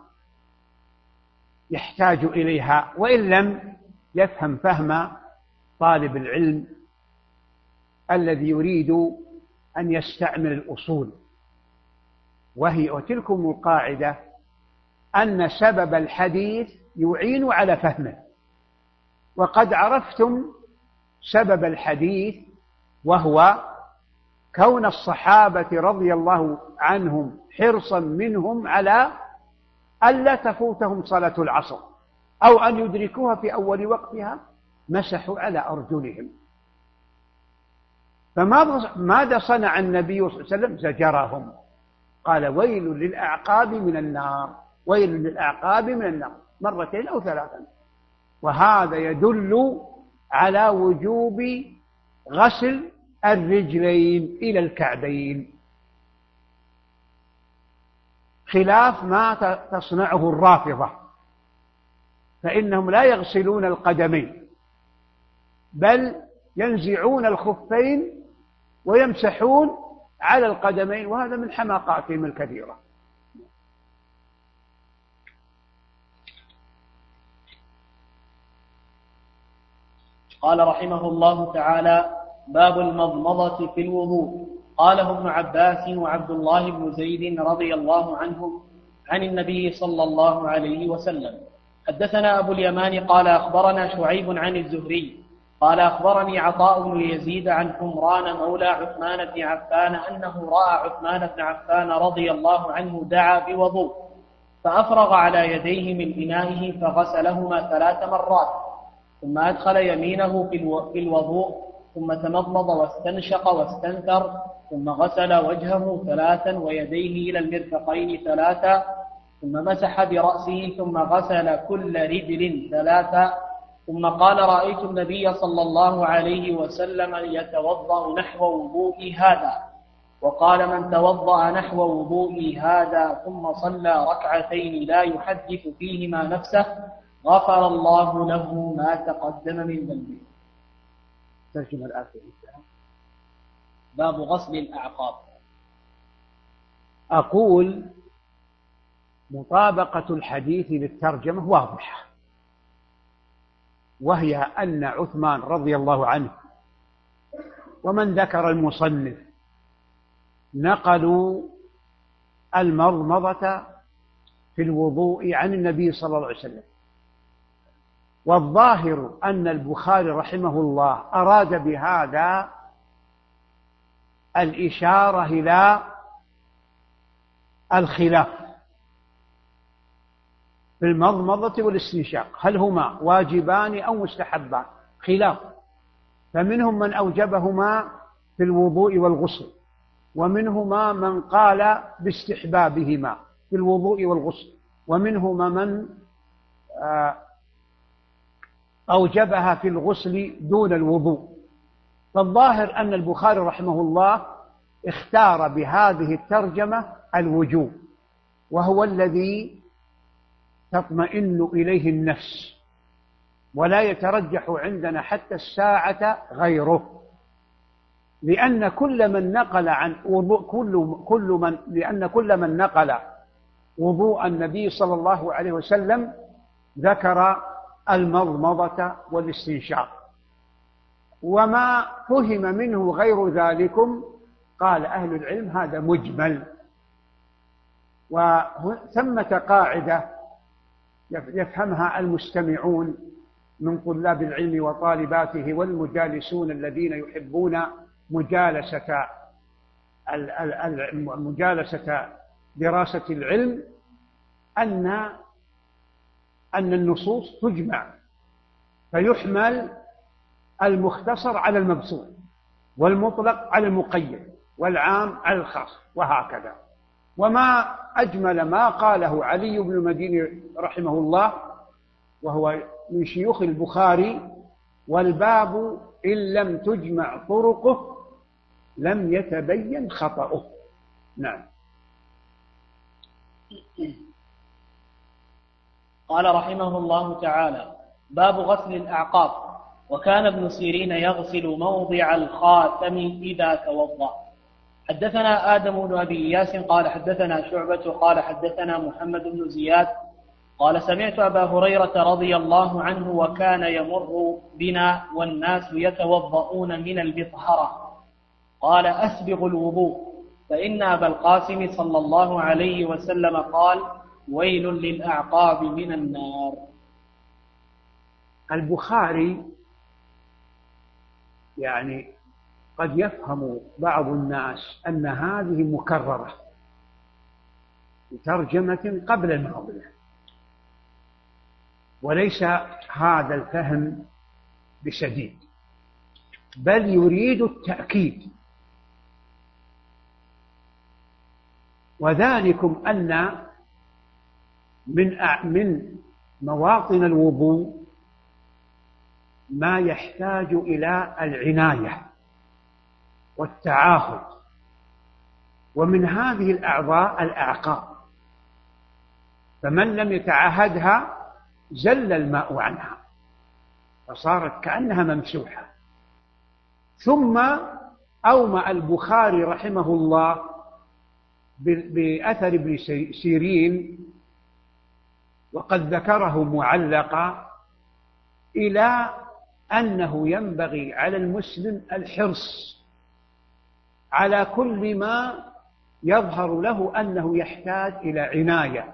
يحتاج إليها وإن لم يفهم فهم طالب العلم الذي يريد أن يستعمل الأصول. وتلكم القاعدة أن سبب الحديث يعين على فهمه، وقد عرفتم سبب الحديث، وهو كون الصحابة رضي الله عنهم حرصا منهم على ألا تفوتهم صلاة العصر أو أن يدركوها في أول وقتها، مسحوا على أرجلهم. فماذا صنع النبي صلى الله عليه وسلم؟ زجرهم، قال: ويل للأعقاب من النار، ويل للأعقاب من النار، مرتين أو ثلاثا. وهذا يدل على وجوب غسل الرجلين إلى الكعبين، خلاف ما تصنعه الرافضة، فإنهم لا يغسلون القدمين بل ينزعون الخفين ويمسحون على القدمين، وهذا من حماقاتهم الكثيرة. قال رحمه الله تعالى: باب المضمضة في الوضوء. قاله ابن عباس وعبد الله بن زيد رضي الله عنهم عن النبي صلى الله عليه وسلم. حدثنا أبو اليمان قال أخبرنا شعيب عن الزهري قال أخبرني عطاء بن يزيد عن حمران مولى عثمان بن عفان أنه رأى عثمان بن عفان رضي الله عنه دعا بوضوء، فأفرغ على يديه من إنائه فغسلهما 3 مرات، ثم أدخل يمينه في الوضوء، ثم تمضمض واستنشق واستنثر، ثم غسل وجهه 3 ويديه إلى المرفقين 3، ثم مسح برأسه، ثم غسل كل رجل 3، ثم قال: رأيت النبي صلى الله عليه وسلم يتوضأ نحو وضوئي هذا. وقال: من توضأ نحو وضوئي هذا ثم صلى ركعتين لا يحدث فيهما نفسه غفر الله له ما تقدم من ذنبه. ترجمة الآخر. باب غسل الأعقاب. أقول: مطابقة الحديث للترجمة واضحة، وهي أن عثمان رضي الله عنه ومن ذكر المصنف نقلوا المضمضة في الوضوء عن النبي صلى الله عليه وسلم، والظاهر أن البخاري رحمه الله أراد بهذا الإشارة إلى الخلاف في المضمضة والاستنشاق، هل هما واجبان أو مستحبان؟ خلاف، فمنهم من أوجبهما في الوضوء والغسل، ومنهما من قال باستحبابهما في الوضوء والغسل، ومنهما من أوجبها في الغسل دون الوضوء. فالظاهر أن البخاري رحمه الله اختار بهذه الترجمة الوجوب، وهو الذي تطمئن إليه النفس، ولا يترجح عندنا حتى الساعة غيره، لأن كل من نقل عن وضوء لأن كل من نقل وضوء النبي صلى الله عليه وسلم ذكر المضمضة والاستنشاق، وما فهم منه غير ذلكم قال أهل العلم هذا مجمل. وثمة قاعدة يفهمها المستمعون من طلاب العلم وطالباته والمجالسون الذين يحبون مجالسة دراسة العلم، أن أن النصوص تجمع فيحمل المختصر على المبسوط والمطلق على المقيد والعام على الخاص وهكذا. وما أجمل ما قاله علي بن المديني رحمه الله وهو من شيوخ البخاري: والباب إن لم تجمع طرقه لم يتبين خطأه. نعم. قال رحمه الله تعالى: باب غسل الأعقاب. وكان ابن سيرين يغسل موضع الخاتم إذا توضأ. حدثنا آدم بن أبي إياس قال حدثنا شعبة قال حدثنا محمد بن زياد قال سمعت أبا هريرة رضي الله عنه وكان يمر بنا والناس يتوضؤون من البطهرة قال: أسبغ الوضوء، فإن أبا القاسم صلى الله عليه وسلم قال: ويل للأعقاب من النار. البخاري يعني قد يفهم بعض الناس أن هذه مكررة بترجمة قبل الماضية، وليس هذا الفهم بشديد، بل يريد التأكيد، وذلكم أن من مواطن الوضوء ما يحتاج إلى العناية والتعاهد، ومن هذه الأعضاء الأعقاب، فمن لم يتعاهدها زل الماء عنها فصارت كأنها ممسوحة. ثم أومأ البخاري رحمه الله بأثر ابن سيرين وقد ذكره معلقا إلى أنه ينبغي على المسلم الحرص على كل ما يظهر له أنه يحتاج إلى عناية.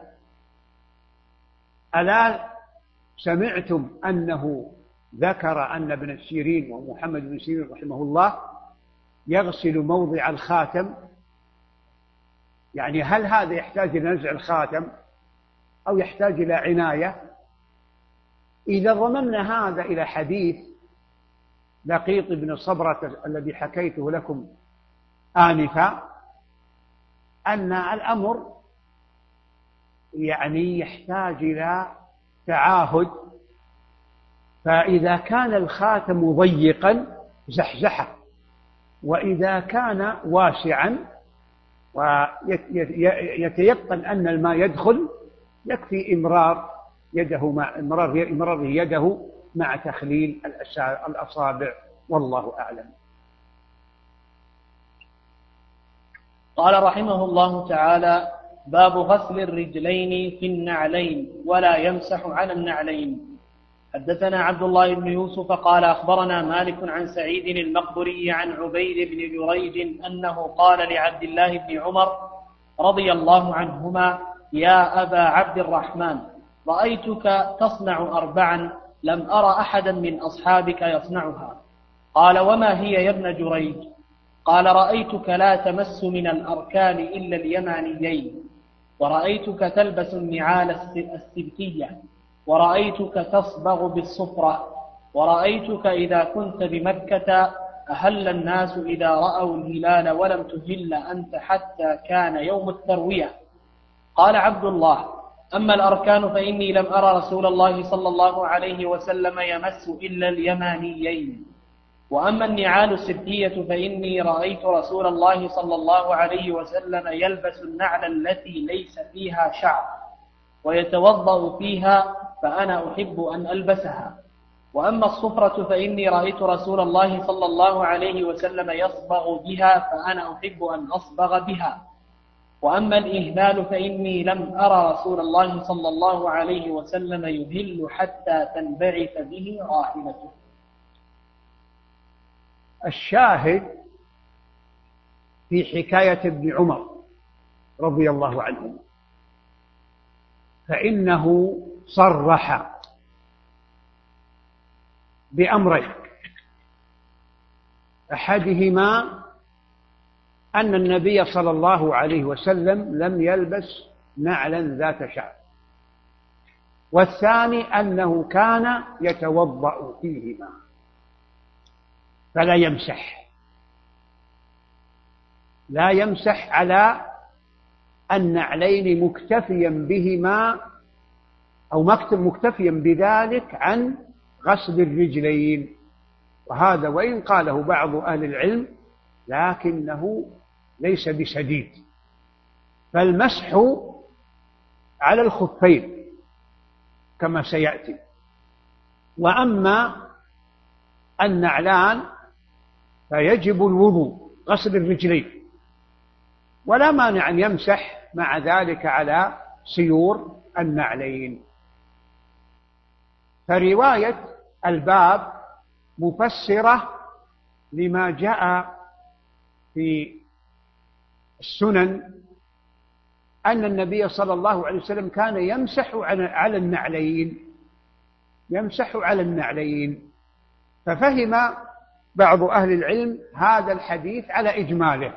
ألا سمعتم أنه ذكر أن ابن سيرين ومحمد بن سيرين رحمه الله يغسل موضع الخاتم؟ يعني هل هذا يحتاج إلى نزع الخاتم أو يحتاج إلى عناية؟ إذا ضممنا هذا إلى حديث لقيط بن صبرة الذي حكيته لكم آنفا، أن الأمر يعني يحتاج إلى تعاهد، فإذا كان الخاتم ضيقا زحزحه، وإذا كان واسعا ويتيقن أن الماء يدخل يكفي إمرار يده مع تخليل الأصابع، والله أعلم. قال رحمه الله تعالى: باب غسل الرجلين في النعلين ولا يمسح على النعلين. حدثنا عبد الله بن يوسف قال أخبرنا مالك عن سعيد المقبري عن عبيد بن جريج أنه قال لعبد الله بن عمر رضي الله عنهما: يا أبا عبد الرحمن، رأيتك تصنع 4 لم أرى أحدا من أصحابك يصنعها. قال: وما هي يا ابن جريج؟ قال: رأيتك لا تمس من الأركان إلا اليمانيين، ورأيتك تلبس النعال السبتية، ورأيتك تصبغ بالصفرة، ورأيتك إذا كنت بمكة أهل الناس إذا رأوا الهلال ولم تهل أنت حتى كان يوم التروية. قال عبد الله: أما الأركان فإني لم أرى رسول الله صلى الله عليه وسلم يمس إلا اليمانيين، وأما النعال السبتية فإني رأيت رسول الله صلى الله عليه وسلم يلبس النعل التي ليس فيها شعر ويتوضأ فيها، فأنا أحب أن ألبسها. وأما الصفرة فإني رأيت رسول الله صلى الله عليه وسلم يصبغ بها، فأنا أحب أن أصبغ بها. وأما الإهلال فإني لم أرى رسول الله صلى الله عليه وسلم يهل حتى تنبعث به راحلته. الشاهد في حكاية ابن عمر رضي الله عنه فإنه صرح بأمرين: أحدهما أن النبي صلى الله عليه وسلم لم يلبس نعلا ذات شعر، والثاني أنه كان يتوضأ فيهما فلا يمسح، لا يمسح على النعلين مكتفيا بهما أو مكتفيا بذلك عن غسل الرجلين. وهذا وإن قاله بعض أهل العلم لكنه ليس بسديد، فالمسح على الخفين كما سيأتي. وأما النعلان فيجب الوضوء غسل الرجلين، ولا مانع أن يمسح مع ذلك على سيور النعلين. فرواية الباب مفسرة لما جاء في السنن أن النبي صلى الله عليه وسلم كان يمسح على النعلين، يمسح على النعلين. ففهم بعض أهل العلم هذا الحديث على إجماله،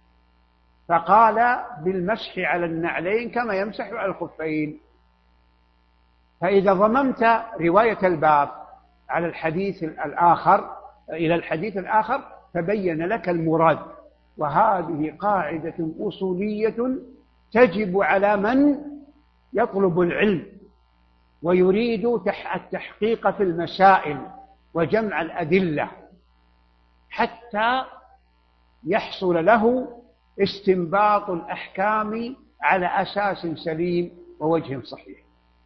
فقال بالمسح على النعلين كما يمسح على الخفين. فإذا ضممت رواية الباب على الحديث الآخر إلى الحديث الآخر تبين لك المراد. وهذه قاعدة أصولية تجب على من يطلب العلم ويريد التحقيق في المسائل وجمع الأدلة حتى يحصل له استنباط الأحكام على أساس سليم ووجه صحيح.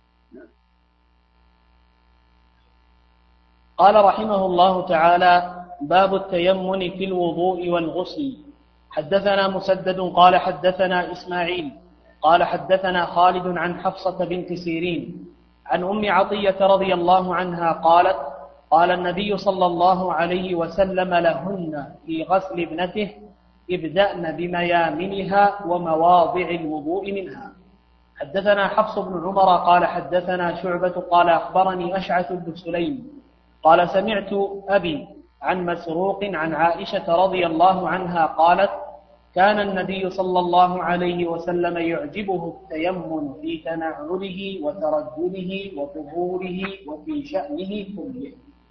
قال رحمه الله تعالى: باب التيمم في الوضوء والغسل. حدثنا مسدد قال حدثنا إسماعيل قال حدثنا خالد عن حفصة بنت سيرين عن أم عطية رضي الله عنها قالت: قال النبي صلى الله عليه وسلم لهن في غسل ابنته: ابدأن بميامنها ومواضع الوضوء منها. حدثنا حفص بن عمر قال حدثنا شعبة قال أخبرني أشعث بن سليم قال سمعت أبي عن مسروق عن عائشة رضي الله عنها قالت: كان النبي صلى الله عليه وسلم يعجبه التيمم في تنعله وترجله وطهوره وفي شأنه كله.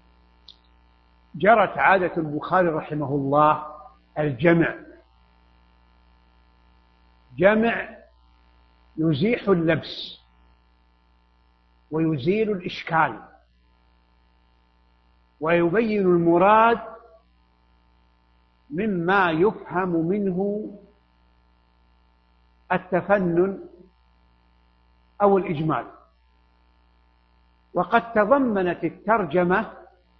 جرت عادة البخاري رحمه الله الجمع، جمع يزيح اللبس ويزيل الإشكال ويبين المراد مما يفهم منه التفنن أو الإجمال. وقد تضمنت الترجمة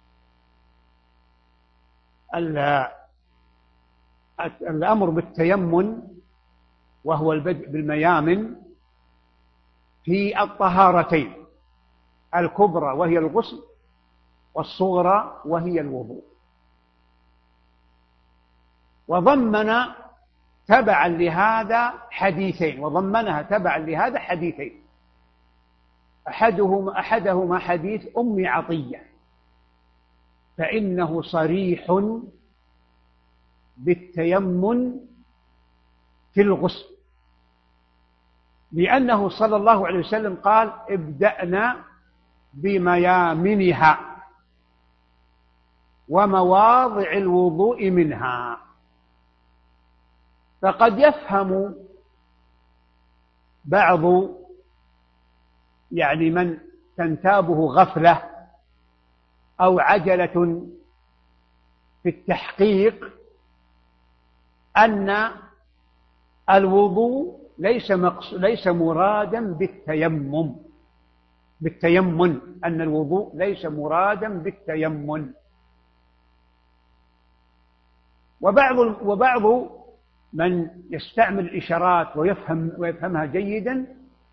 الأمر بالتيمم وهو البدء بالميامن في الطهارتين الكبرى وهي الغسل والصغرى وهي الوضوء. وضمن تبعا لهذا حديثين، وضمنها تبعا لهذا حديثين، أحدهما حديث أم عطية فإنه صريح بالتيمم في الغسل، لأنه صلى الله عليه وسلم قال: ابدأنا بميامنها ومواضع الوضوء منها. فقد يفهم بعض من تنتابه غفلة أو عجلة في التحقيق أن الوضوء ليس مرادا بالتيمم، أن الوضوء ليس مرادا بالتيمم. وبعض من يستعمل الإشارات ويفهمها جيدا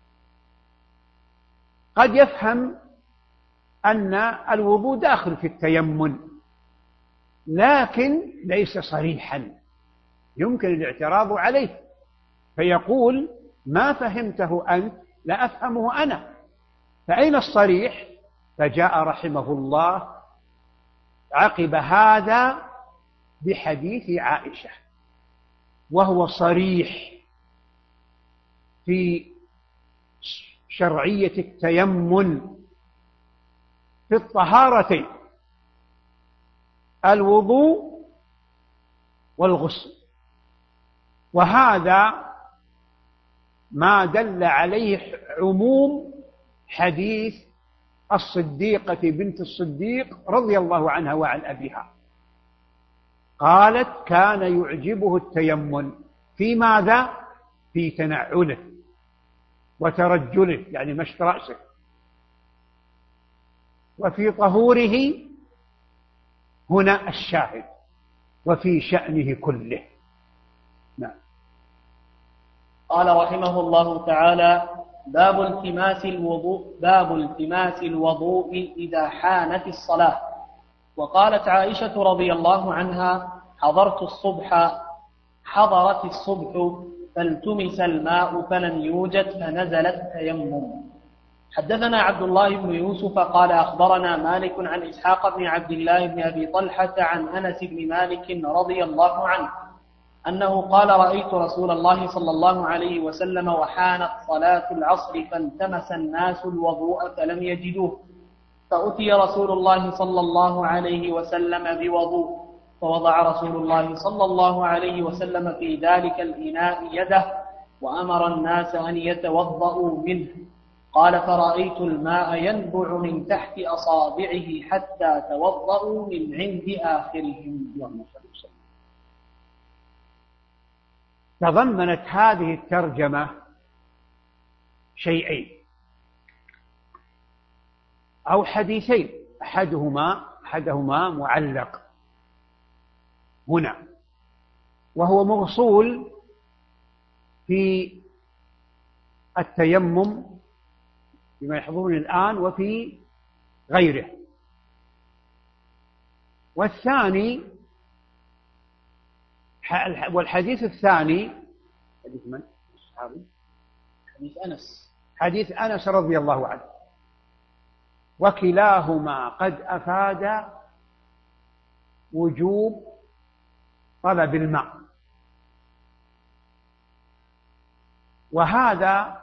قد يفهم أن الوضوء داخل في التيمم لكن ليس صريحا، يمكن الاعتراض عليه فيقول: ما فهمته أنت لا أفهمه أنا، فأين الصريح؟ فجاء رحمه الله عقب هذا بحديث عائشة، وهو صريح في شرعية التيمم في الطهارتين: الوضوء والغسل. وهذا ما دل عليه عموم حديث الصديقة بنت الصديق رضي الله عنها وعن أبيها، قالت: كان يعجبه التيمم في ماذا؟ في تنعله وترجله، يعني مشط رأسه، وفي طهوره، هنا الشاهد، وفي شأنه كله. نعم. قال رحمه الله تعالى: باب التماس الوضوء إذا حانت الصلاة. وقالت عائشة رضي الله عنها: حضرت الصبح فالتمس الماء فلم يوجد فنزل التيمم. حدثنا عبد الله بن يوسف قال أخبرنا مالك عن إسحاق بن عبد الله بن أبي طلحة عن أنس بن مالك رضي الله عنه أنه قال: رأيت رسول الله صلى الله عليه وسلم وحانت صلاة العصر فالتمس الناس الوضوء فلم يجدوه، فأتي رسول الله صلى الله عليه وسلم بوضوء، فوضع رسول الله صلى الله عليه وسلم في ذلك الإناء يده وأمر الناس أن يتوضأوا منه. قال: فرأيت الماء ينبع من تحت أصابعه حتى توضأوا من عند آخرهم. تضمنت هذه الترجمة شيئين أو حديثين، أحدهما معلق هنا، وهو موصول في التيمم بما يحضرني الآن وفي غيره. والحديث الثاني حديث من؟ حديث أنس رضي الله عنه، وكلاهما قد أفاد وجوب طلب الماء. وهذا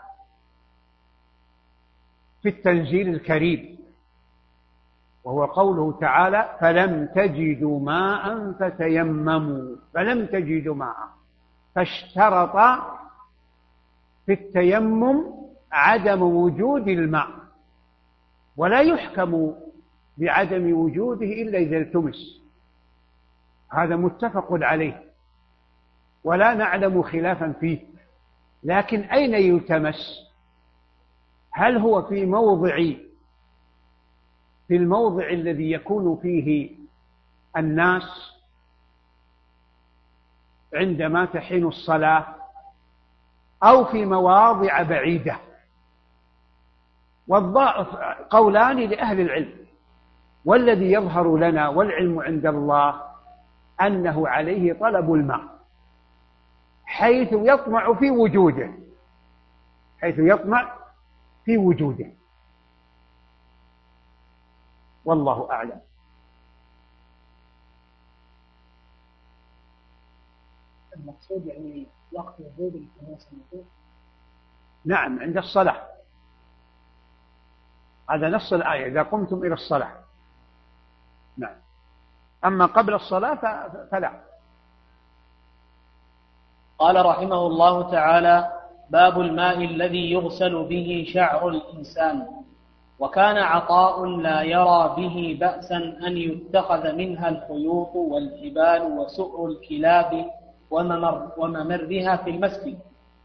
في التنزيل الكريم، وهو قوله تعالى: فلم تجدوا ماء فتيمموا، فلم تجدوا ماء، فاشترط في التيمم عدم وجود الماء، ولا يحكم بعدم وجوده إلا إذا التمس. هذا متفق عليه ولا نعلم خلافا فيه. لكن أين يلتمس؟ هل هو في الموضع الذي يكون فيه الناس عندما تحين الصلاة، أو في مواضع بعيدة؟ قولان لأهل العلم، والذي يظهر لنا والعلم عند الله أنه عليه طلب الماء حيث يطمع في وجوده، والله أعلم. المقصود يعني وقت وجود التماس الوضوء؟ نعم، عند الصلاة، هذا نص الآية: إذا قمتم إلى الصلاة. نعم. أما قبل الصلاة فلا. قال رحمه الله تعالى: باب الماء الذي يغسل به شعر الإنسان. وكان عطاء لا يرى به بأسا أن يتخذ منها الخيوط والحبال وسؤر الكلاب وممرها في المسجد.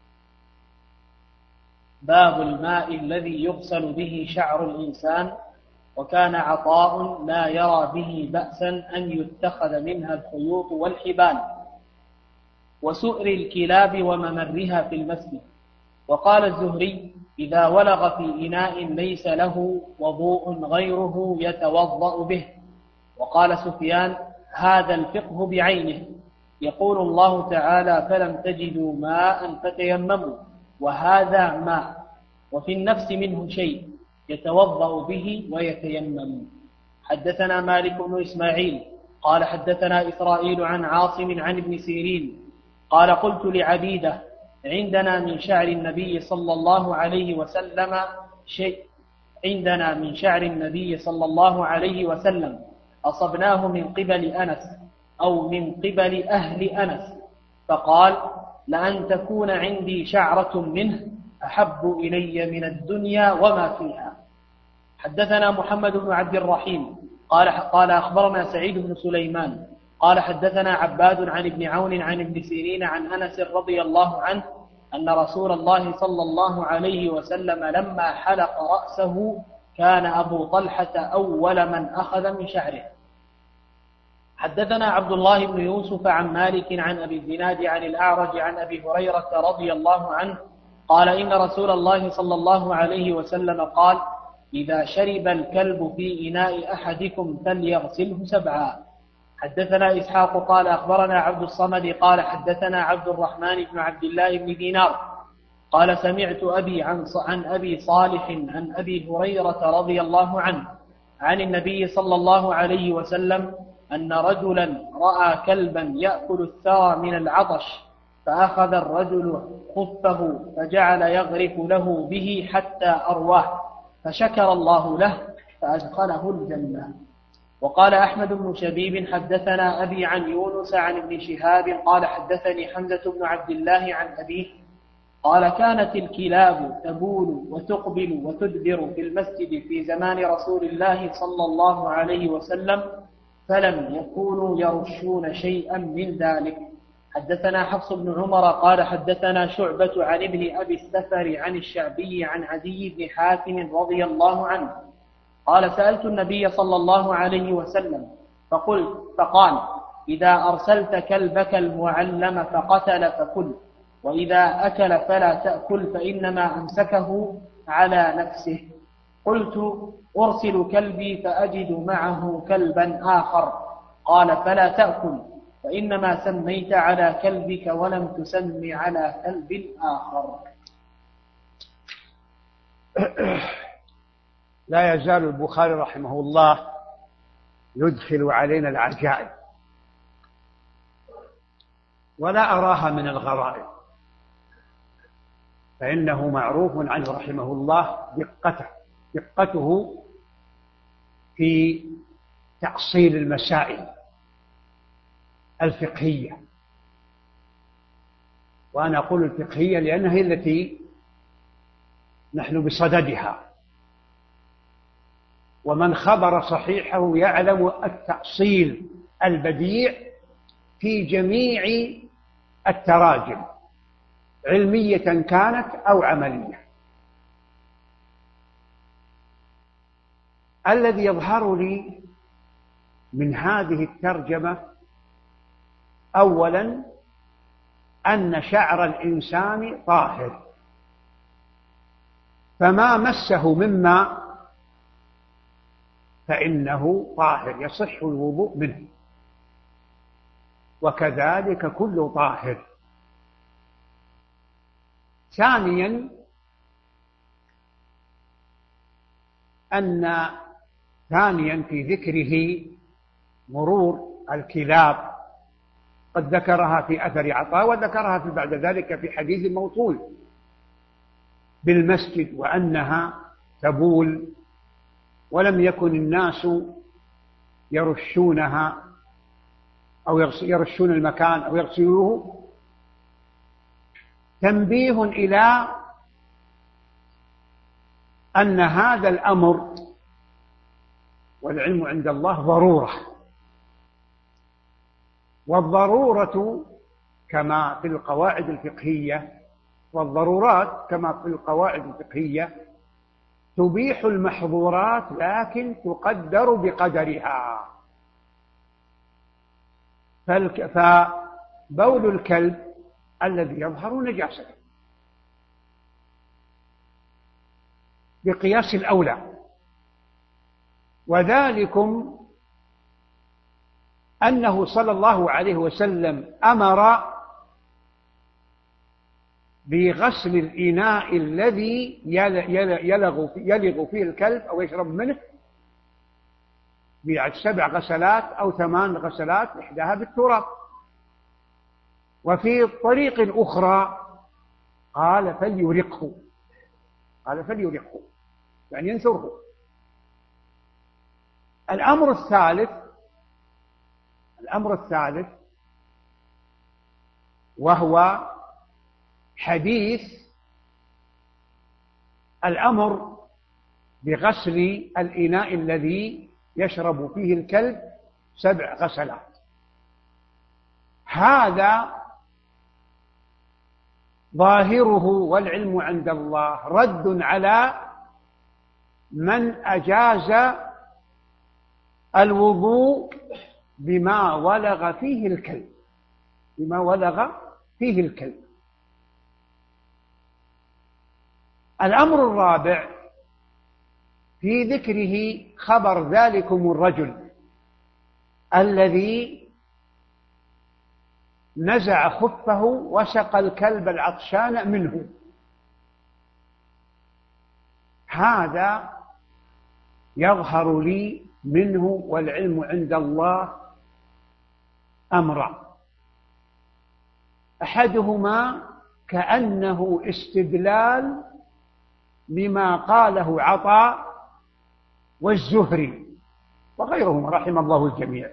باب الماء الذي يغسل به شعر الإنسان. وكان عطاء لا يرى به بأسا أن يتخذ منها الخيوط والحبال وسؤر الكلاب وممرها في المسجد. وقال الزهري: إذا ولغ في إناء ليس له وضوء غيره يتوضأ به. وقال سفيان: هذا الفقه بعينه. يقول الله تعالى: فلم تجدوا ماء فتيمموا، وهذا ماء، وفي النفس منه شيء يتوضأ به ويتيمم. حدثنا مالك بن إسماعيل قال حدثنا إسرائيل عن عاصم عن ابن سيرين قال: قلت لعبيدة: عندنا من شعر النبي صلى الله عليه وسلم شيء عندنا من شعر النبي صلى الله عليه وسلم أصبناه من قبل أنس أو من قبل أهل أنس، فقال: لأن تكون عندي شعرة منه أحب إلي من الدنيا وما فيها. حدثنا محمد بن عبد الرحيم قال أخبرنا سعيد بن سليمان قال حدثنا عباد عن ابن عون عن ابن سيرين عن أنس رضي الله عنه أن رسول الله صلى الله عليه وسلم لما حلق رأسه كان أبو طلحة أول من أخذ من شعره. حدثنا عبد الله بن يوسف عن مالك عن أبي الزناد عن الأعرج عن أبي هريرة رضي الله عنه قال: إن رسول الله صلى الله عليه وسلم قال: إذا شرب الكلب في إناء أحدكم فليغسله 7. حدثنا إسحاق قال أخبرنا عبد الصمد قال حدثنا عبد الرحمن بن عبد الله بن دينار قال: سمعت أبي عن أبي صالح عن أبي هريرة رضي الله عنه عن النبي صلى الله عليه وسلم أن رجلا رأى كلبا يأكل الثرى من العطش، فأخذ الرجل خفه فجعل يغرف له به حتى أرواه، فشكر الله له فأدخله الجنة. وقال أحمد بن شبيب حدثنا أبي عن يونس عن ابن شهاب قال حدثني حمزة بن عبد الله عن أبيه قال: كانت الكلاب تبول وتقبل وتدبر في المسجد في زمان رسول الله صلى الله عليه وسلم، فلم يكونوا يرشون شيئا من ذلك. حدثنا حفص بن عمر قال حدثنا شعبة عن ابن أبي السفر عن الشعبي عن عدي بن حاتم رضي الله عنه قال: سألت النبي صلى الله عليه وسلم فقال: إذا أرسلت كلبك المعلم فقتل فكل، وإذا أكل فلا تأكل فإنما أمسكه على نفسه. قلت: أرسل كلبي فأجد معه كلبا آخر. قال: فلا تأكل، فإنما سميت على كلبك ولم تسم على كلب آخر. لا يزال البخاري رحمه الله يدخل علينا العجائب، ولا أراها من الغرائب، فإنه معروف عنه رحمه الله دقته في تأصيل المسائل الفقهية. وأنا أقول الفقهية لأنها هي التي نحن بصددها، ومن خبر صحيحه يعلم التأصيل البديع في جميع التراجم، علمية كانت أو عملية. الذي يظهر لي من هذه الترجمة أولا أن شعر الإنسان طاهر، فما مسه مما فإنه طاهر يصح الوضوء منه، وكذلك كل طاهر. ثانيا في ذكره مرور الكلاب، قد ذكرها في أثر عطاء وذكرها بعد ذلك في حديث موصول بالمسجد، وأنها تبول ولم يكن الناس يرشونها أو يرشون المكان أو يغسلوه. تنبيه إلى أن هذا الأمر والعلم عند الله ضرورة، والضرورة كما في القواعد الفقهية، والضرورات كما في القواعد الفقهية تبيح المحظورات لكن تقدر بقدرها. فبول الكلب الذي يظهر نجاسة بقياس الأولى، وذلكم أنه صلى الله عليه وسلم أمر بغسل الإناء الذي يلغ فيه الكلب أو يشرب منه ب7 غسلات أو 8 غسلات، إحداها بالتراب. وفي طريق أخرى قال فليرقه، قال فليرقه يعني ينثره. الأمر الثالث وهو حديث الأمر بغسل الإناء الذي يشرب فيه الكلب 7 غسلات. هذا ظاهره والعلم عند الله رد على من أجاز الوضوء بما ولغ فيه الكلب، بما ولغ فيه الكلب. الأمر الرابع في ذكره خبر ذلكم الرجل الذي نزع خفه وسقى الكلب العطشان منه. هذا يظهر لي منه والعلم عند الله أمران: أحدهما كأنه استدلال لما قاله عطاء والزهري وغيرهم رحم الله الجميع،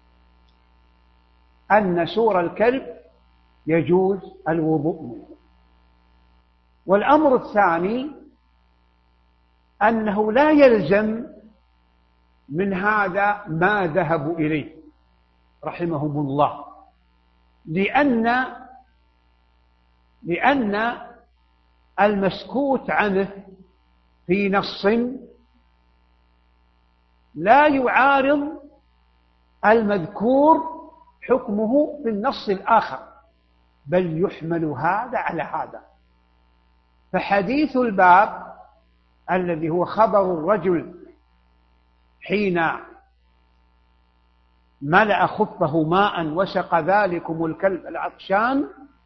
أن سور الكلب يجوز الوضوء منه. والأمر الثاني أنه لا يلزم من هذا ما ذهبوا إليه رحمهم الله، لأن المسكوت عنه في نص لا يعارض المذكور حكمه في النص الآخر، بل يحمل هذا على هذا. فحديث الباب الذي هو خبر الرجل حين ملأ خفه ماء وسق ذلكم الكلب العطشان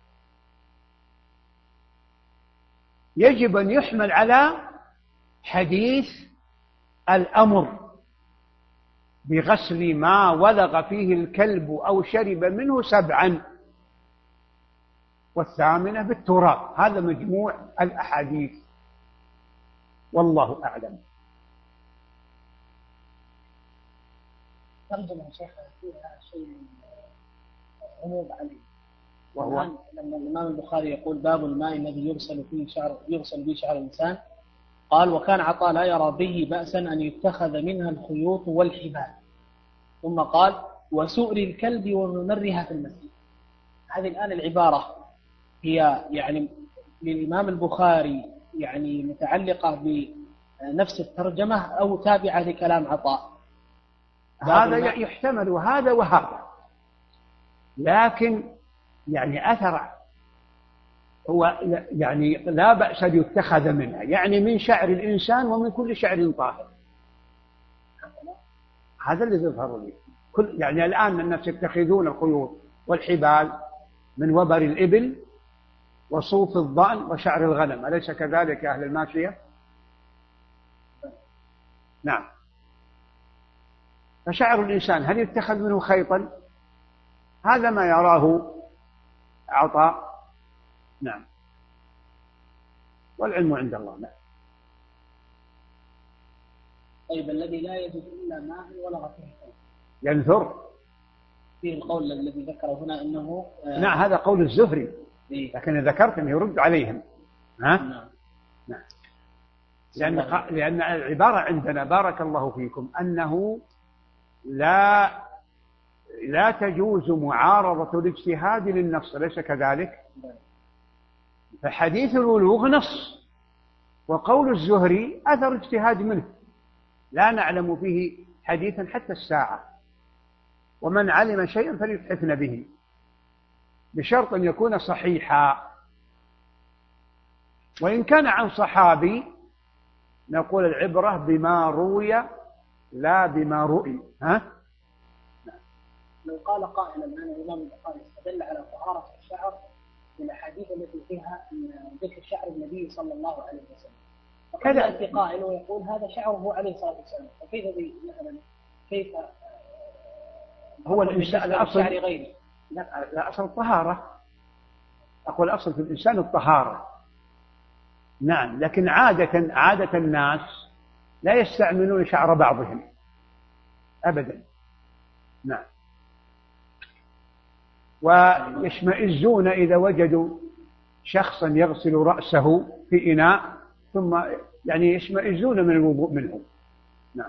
يجب أن يحمل على حديث الأمر بغسل ما ولغ فيه الكلب أو شرب منه 7 والثامنة بالتراب. هذا مجموع الأحاديث والله أعلم. ترجمة شيخ فيها شيء غموض عليه، وهو لما الإمام البخاري يقول باب الماء الذي يغسل به شعر الإنسان، قال: وكان عطاء لا يرى به بأسا أن يتخذ منها الخيوط والحبال، ثم قال: وسؤر الكلب وممرها في المسجد. هذه الآن العبارة هي يعني للإمام البخاري يعني متعلقة بنفس الترجمة أو تابعة لكلام عطاء؟ هذا يحتمل هذا وهذا، لكن يعني أثر هو يعني لا بأس أن يتخذ منها، يعني من شعر الإنسان ومن كل شعر طاهر. هذا اللي يظهر لي. يعني الآن الناس يتخذون الخيوط والحبال من وبر الإبل وصوف الضأن وشعر الغنم، أليس كذلك يا أهل الماشية؟ نعم. فشعر الإنسان هل يتخذ منه خيطا؟ هذا ما يراه عطاء. نعم. والعلم عند الله. نعم. طيب الذي لا يجد إلا ماء ولغ فيه ينثر فيه القول الذي ذكره هنا أنه نعم، هذا قول الزهري، لكن ذكرت أنه يرد عليهم. ها؟ نعم. نعم. لأن العبارة عندنا بارك الله فيكم أنه لا تجوز معارضة الاجتهاد للنص، أليس كذلك؟ فحديث الولوغ نص، وقول الزهري أثر اجتهاد منه، لا نعلم فيه حديثا حتى الساعة، ومن علم شيئا فليتحفن به بشرط أن يكون صحيحا، وإن كان عن صحابي نقول العبرة بما روي لا بما رؤي. ها؟ لو قال قائل أن الإمام البخاري استدل على طهارة الشعر بالأحاديث التي فيها ذكر شعر النبي صلى الله عليه وسلم، فقد يأتي قائل ويقول هذا شعره عليه الصلاة والسلام، فكيف مثلا كيف هو الإنسان الأصل غيره؟ لا، أصل الطهارة. أقول أصل في الإنسان الطهارة، نعم، لكن عادة الناس لا يستعملون شعر بعضهم أبدا. نعم، ويشمئزون إذا وجدوا شخصا يغسل رأسه في إناء ثم يعني يشمئزون من الوضوء منه. نعم.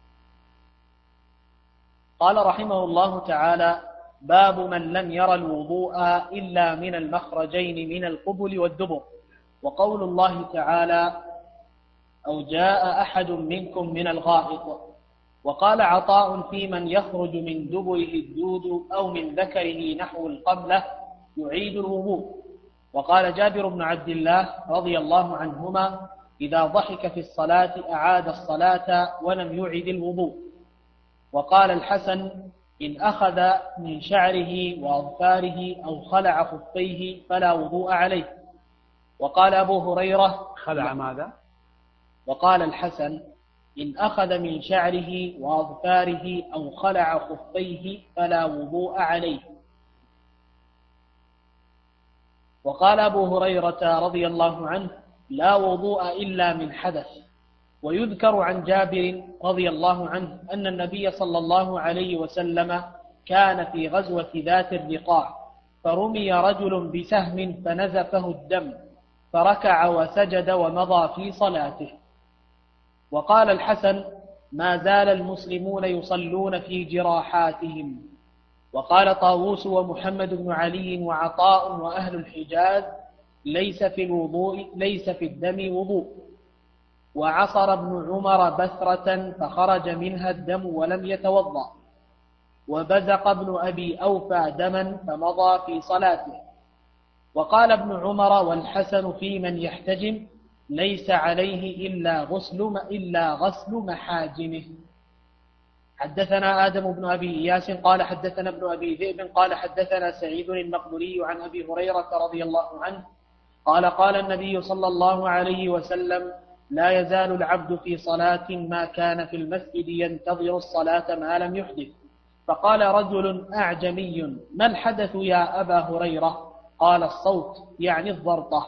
قال رحمه الله تعالى: باب من لم ير الوضوء إلا من المخرجين من القبل والدبر. وقول الله تعالى: أو جاء أحد منكم من الغائط. وقال عطاء في من يخرج من دبره الدود أو من ذكره نحو القبلة يعيد الوضوء. وقال جابر بن عبد الله رضي الله عنهما: إذا ضحك في الصلاة أعاد الصلاة ولم يعد الوضوء. وقال الحسن: إن أخذ من شعره وأظفاره أو خلع خفيه فلا وضوء عليه. وقال أبو هريرة: خلع ماذا؟ وقال الحسن: إن أخذ من شعره وأظفاره أو خلع خفيه فلا وضوء عليه. وقال أبو هريرة رضي الله عنه: لا وضوء إلا من حدث. ويذكر عن جابر رضي الله عنه أن النبي صلى الله عليه وسلم كان في غزوة ذات الرقاع، فرمي رجل بسهم فنزفه الدم، فركع وسجد ومضى في صلاته. وقال الحسن: ما زال المسلمون يصلون في جراحاتهم. وقال طاووس ومحمد بن علي وعطاء وأهل الحجاز: ليس في الدم وضوء. وعصر ابن عمر بثرة فخرج منها الدم ولم يتوضأ. وبزق ابن أبي أوفى دما فمضى في صلاته. وقال ابن عمر والحسن في من يحتجم: ليس عليه إلا غسل محاجمه. حدثنا آدم بن أبي إياس قال حدثنا ابن أبي ذئب قال حدثنا سعيد المقبري عن أبي هريرة رضي الله عنه قال: قال النبي صلى الله عليه وسلم: لا يزال العبد في صلاة ما كان في المسجد ينتظر الصلاة ما لم يحدث. فقال رجل أعجمي: ما الحدث يا أبا هريرة؟ قال: الصوت، يعني الضرطة.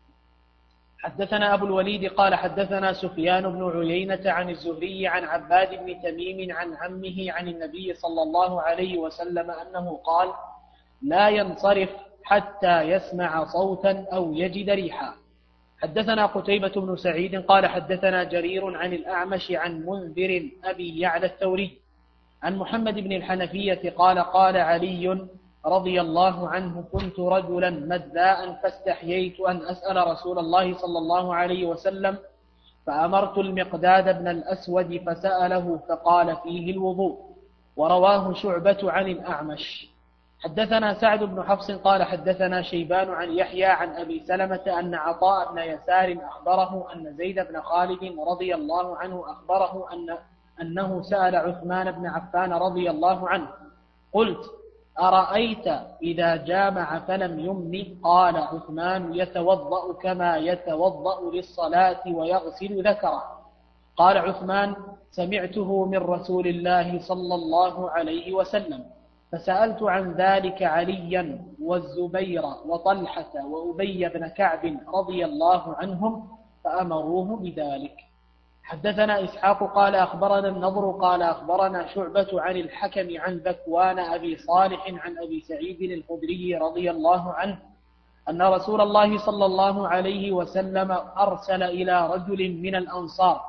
حدثنا أبو الوليد قال حدثنا سفيان بن عيينة عن الزهري عن عباد بن تميم عن عمه عن النبي صلى الله عليه وسلم أنه قال: لا ينصرف حتى يسمع صوتا أو يجد ريحا. حدثنا قتيبة بن سعيد قال حدثنا جرير عن الأعمش عن منذر أبي يعلى الثوري عن محمد بن الحنفية قال: قال علي رضي الله عنه: كنت رجلا مذاء فاستحييت أن أسأل رسول الله صلى الله عليه وسلم، فأمرت المقداد بن الأسود فسأله فقال: فيه الوضوء. ورواه شعبة عن الأعمش. حدثنا سعد بن حفص قال حدثنا شيبان عن يحيى عن أبي سلمة أن عطاء بن يسار أخبره أن زيد بن خالد رضي الله عنه أخبره أنه سأل عثمان بن عفان رضي الله عنه: قلت: أرأيت إذا جامع فلم يمن؟ قال عثمان: يتوضأ كما يتوضأ للصلاة ويغسل ذكره. قال عثمان: سمعته من رسول الله صلى الله عليه وسلم. فسألت عن ذلك عليا والزبير وطلحة وأبي بن كعب رضي الله عنهم فأمروه بذلك. حدثنا إسحاق قال أخبرنا النضر قال أخبرنا شعبة عن الحكم عن ذكوان أبي صالح عن أبي سعيد الخدري رضي الله عنه أن رسول الله صلى الله عليه وسلم أرسل إلى رجل من الأنصار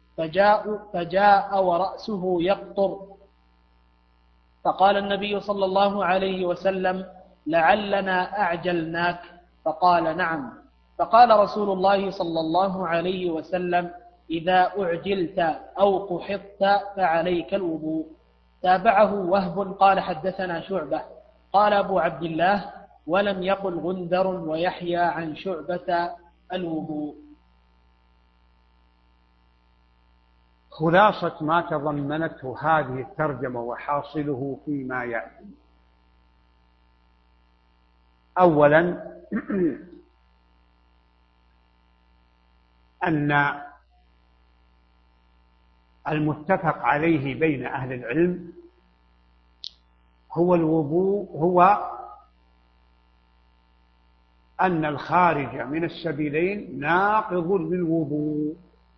فجاء ورأسه يقطر، فقال النبي صلى الله عليه وسلم: لعلنا أعجلناك. فقال: نعم. فقال رسول الله صلى الله عليه وسلم: إذا أعجلت أو قحطت فعليك الوضوء. تابعه وهب قال حدثنا شعبة قال أبو عبد الله: ولم يقل غندر ويحيى عن شعبة الوضوء. خلاصة ما تضمنته هذه الترجمة وحاصله فيما يأتي: أولا أن المتفق عليه بين أهل العلم هو الوضوء، هو أن الخارج من السبيلين ناقض للوضوء،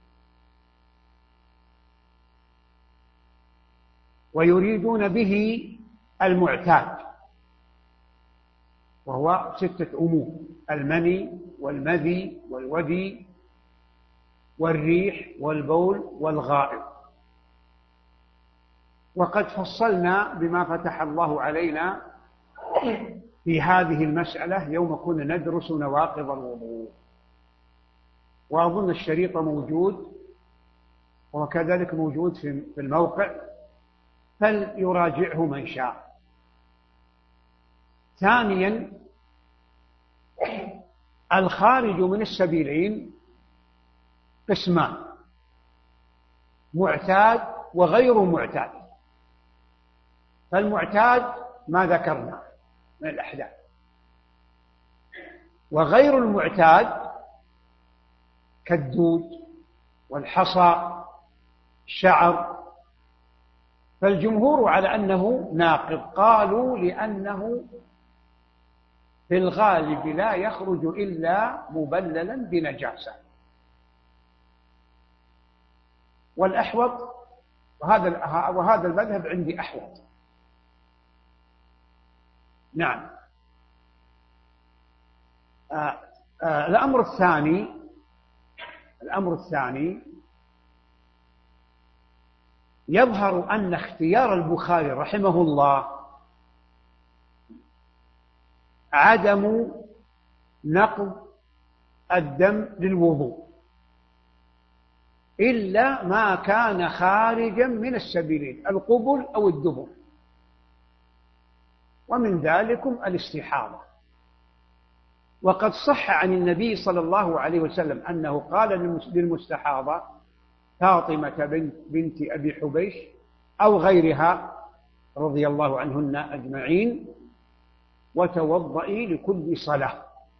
ويريدون به المعتاد، وهو 6 أمور: المني والمذي والودي والريح والبول والغائط. وقد فصلنا بما فتح الله علينا في هذه المسألة يوم كنا ندرس نواقض الوضوء، وأظن الشريط موجود، وكذلك موجود في الموقع، فليراجعه من شاء. ثانيا، الخارج من السبيلين قسمان: معتاد وغير معتاد. فالمعتاد ما ذكرنا من الأحداث، وغير المعتاد كالدود والحصى الشعر. فالجمهور على أنه ناقض، قالوا لأنه في الغالب لا يخرج إلا مبللا بنجاسة. والأحوط، وهذا المذهب عندي أحوط. نعم. الأمر الثاني يظهر أن اختيار البخاري رحمه الله عدم نقض الدم للوضوء إلا ما كان خارجا من السبيلين: القبل أو الدبر، ومن ذلكم الاستحاضة. وقد صح عن النبي صلى الله عليه وسلم أنه قال للمستحاضة فاطمة بنت أبي حبيش أو غيرها رضي الله عنهن أجمعين: وتوضئي لكل صلاة.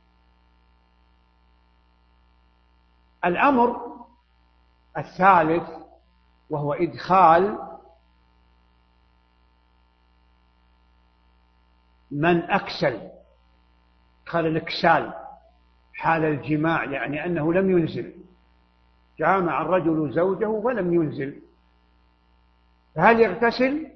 الأمر الثالث وهو إدخال من أكسل، قال الإكسال حال الجماع، يعني أنه لم ينزل، جامع الرجل زوجه ولم ينزل، فهل يغتسل؟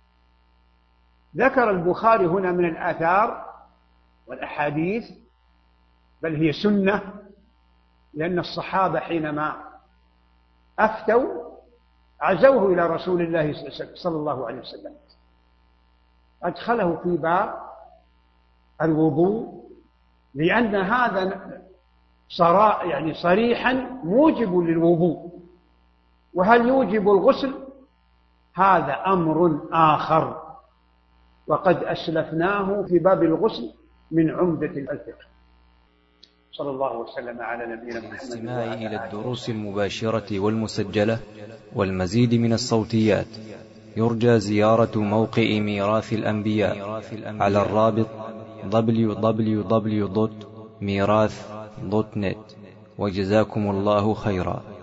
ذكر البخاري هنا من الآثار والأحاديث، بل هي سنة، لأن الصحابة حينما أفتوا عزوه إلى رسول الله صلى الله عليه وسلم، أدخله في باب الوضوء، لأن هذا يعني صريحا موجب للوضوء. وهل يوجب الغسل؟ هذا أمر آخر، وقد أسلفناه في باب الغسل من عمدة الفقه. صلى الله وسلم على نبينا محمد. الاستماع إلى الدروس المباشرة والمسجلة والمزيد من الصوتيات يرجى زيارة موقع ميراث الأنبياء على الرابط www.mirath.net. وجزاكم الله خيرا.